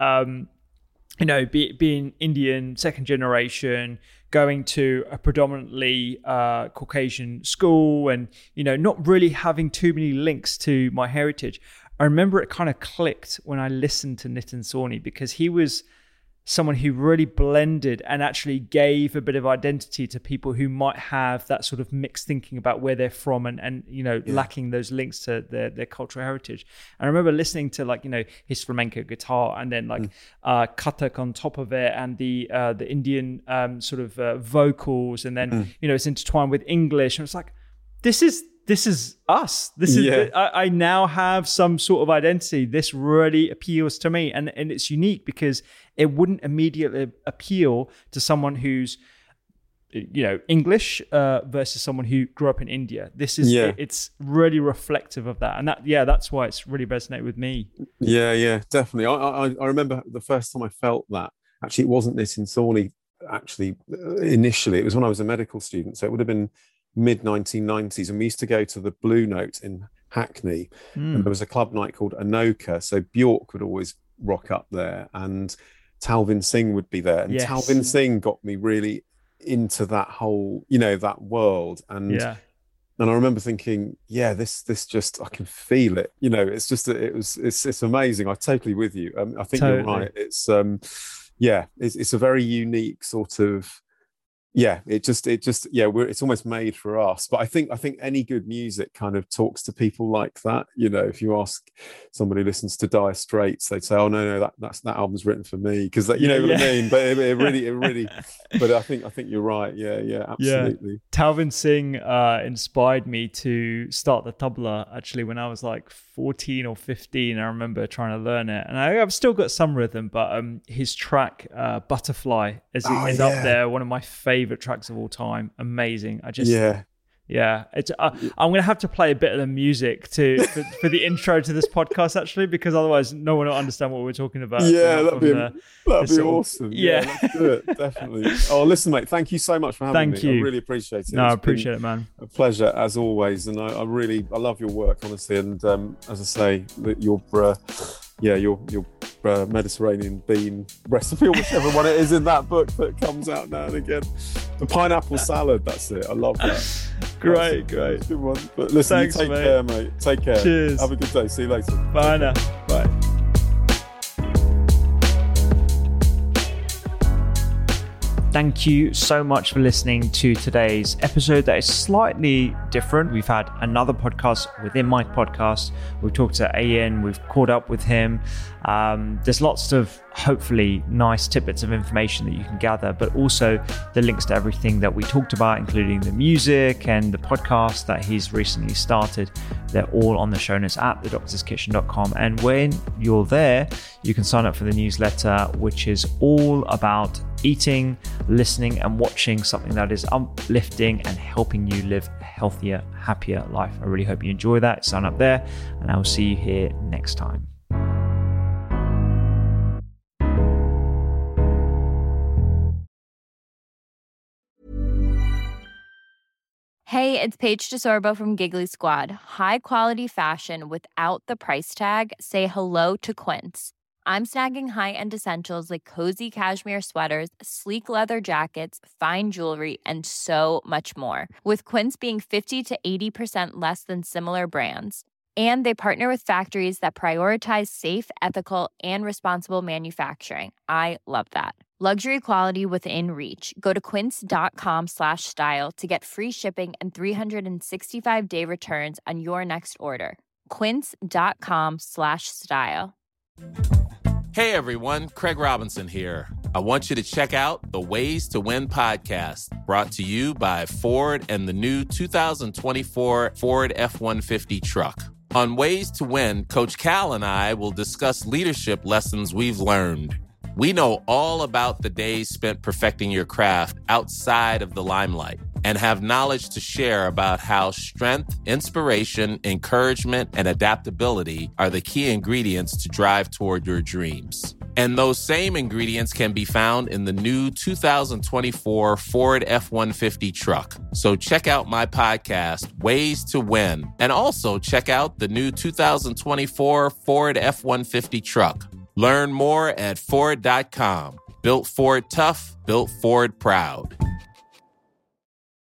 being Indian, second generation, going to a predominantly Caucasian school, and not really having too many links to my heritage. I remember it kind of clicked when I listened to Knit and Sawney, because he was someone who really blended and actually gave a bit of identity to people who might have that sort of mixed thinking about where they're from and lacking those links to their cultural heritage. And I remember listening to his flamenco guitar, and then Kathak on top of it, and the Indian vocals, and then it's intertwined with English, and it's like, this this is us. This is I now have some sort of identity. This really appeals to me, and it's unique because it wouldn't immediately appeal to someone who's English versus someone who grew up in India. This is it's really reflective of that, and that's why it's really resonated with me. Yeah, definitely. I remember the first time I felt that. Actually, it wasn't this in Thornley. Actually, initially, it was when I was a medical student, so it would have been mid-1990s, and we used to go to the Blue Note in Hackney, and there was a club night called Anoka, so Bjork would always rock up there, and Talvin Singh would be there, and Talvin Singh got me really into that whole, that world, and I remember thinking, this just, I can feel it, it's just, it's amazing. I'm totally with you. I think you're right. It's it's a very unique sort of, it's almost made for us. But I think any good music kind of talks to people like that. If you ask somebody who listens to Dire Straits, they'd say, "Oh no, that album's written for me," because what I mean. But it really. But I think you're right. Yeah, absolutely. Yeah. Talvin Singh inspired me to start the tabla actually when I was like 14 or 15. I remember trying to learn it, and I've still got some rhythm. But his track "Butterfly" is up there, one of my favorite tracks of all time. Amazing. It's I'm gonna have to play a bit of the music for the intro to this podcast actually, because otherwise no one will understand what we're talking about. That'd be awesome. Let's do it. Definitely. Oh, listen, mate, thank you so much for having me. I really appreciate it. No, I appreciate it, man. A pleasure as always, and I love your work, honestly, and as I say, that your Mediterranean bean recipe, or whichever one it is in that book that comes out now and again. The pineapple salad, that's it. I love that. Great. Good one. But listen, thanks, take care, mate. Take care. Cheers. Have a good day. See you later. Bye now. Bye. Thank you so much for listening to today's episode that is slightly different. We've had another podcast within my podcast. We've talked to Ian, we've caught up with him. There's lots of hopefully nice tidbits of information that you can gather, but also the links to everything that we talked about, including the music and the podcast that he's recently started. They're all on the show notes at thedoctorskitchen.com. And when you're there, you can sign up for the newsletter, which is all about eating, listening, and watching something that is uplifting and helping you live a healthier, happier life. I really hope you enjoy that. Sign up there, and I will see you here next time. Hey, it's Paige DeSorbo from Giggly Squad. High quality fashion without the price tag. Say hello to Quince. I'm snagging high-end essentials like cozy cashmere sweaters, sleek leather jackets, fine jewelry, and so much more. With Quince being 50 to 80% less than similar brands. And they partner with factories that prioritize safe, ethical, and responsible manufacturing. I love that. Luxury quality within reach. Go to quince.com/style to get free shipping and 365-day returns on your next order. Quince.com/style. Hey everyone, Craig Robinson here. I want you to check out the Ways to Win podcast, brought to you by Ford and the new 2024 Ford F-150 truck. On Ways to Win, Coach Cal and I will discuss leadership lessons we've learned. We know all about the days spent perfecting your craft outside of the limelight and have knowledge to share about how strength, inspiration, encouragement, and adaptability are the key ingredients to drive toward your dreams. And those same ingredients can be found in the new 2024 Ford F-150 truck. So check out my podcast, Ways to Win, and also check out the new 2024 Ford F-150 truck. Learn more at Ford.com. Built Ford tough, built Ford proud.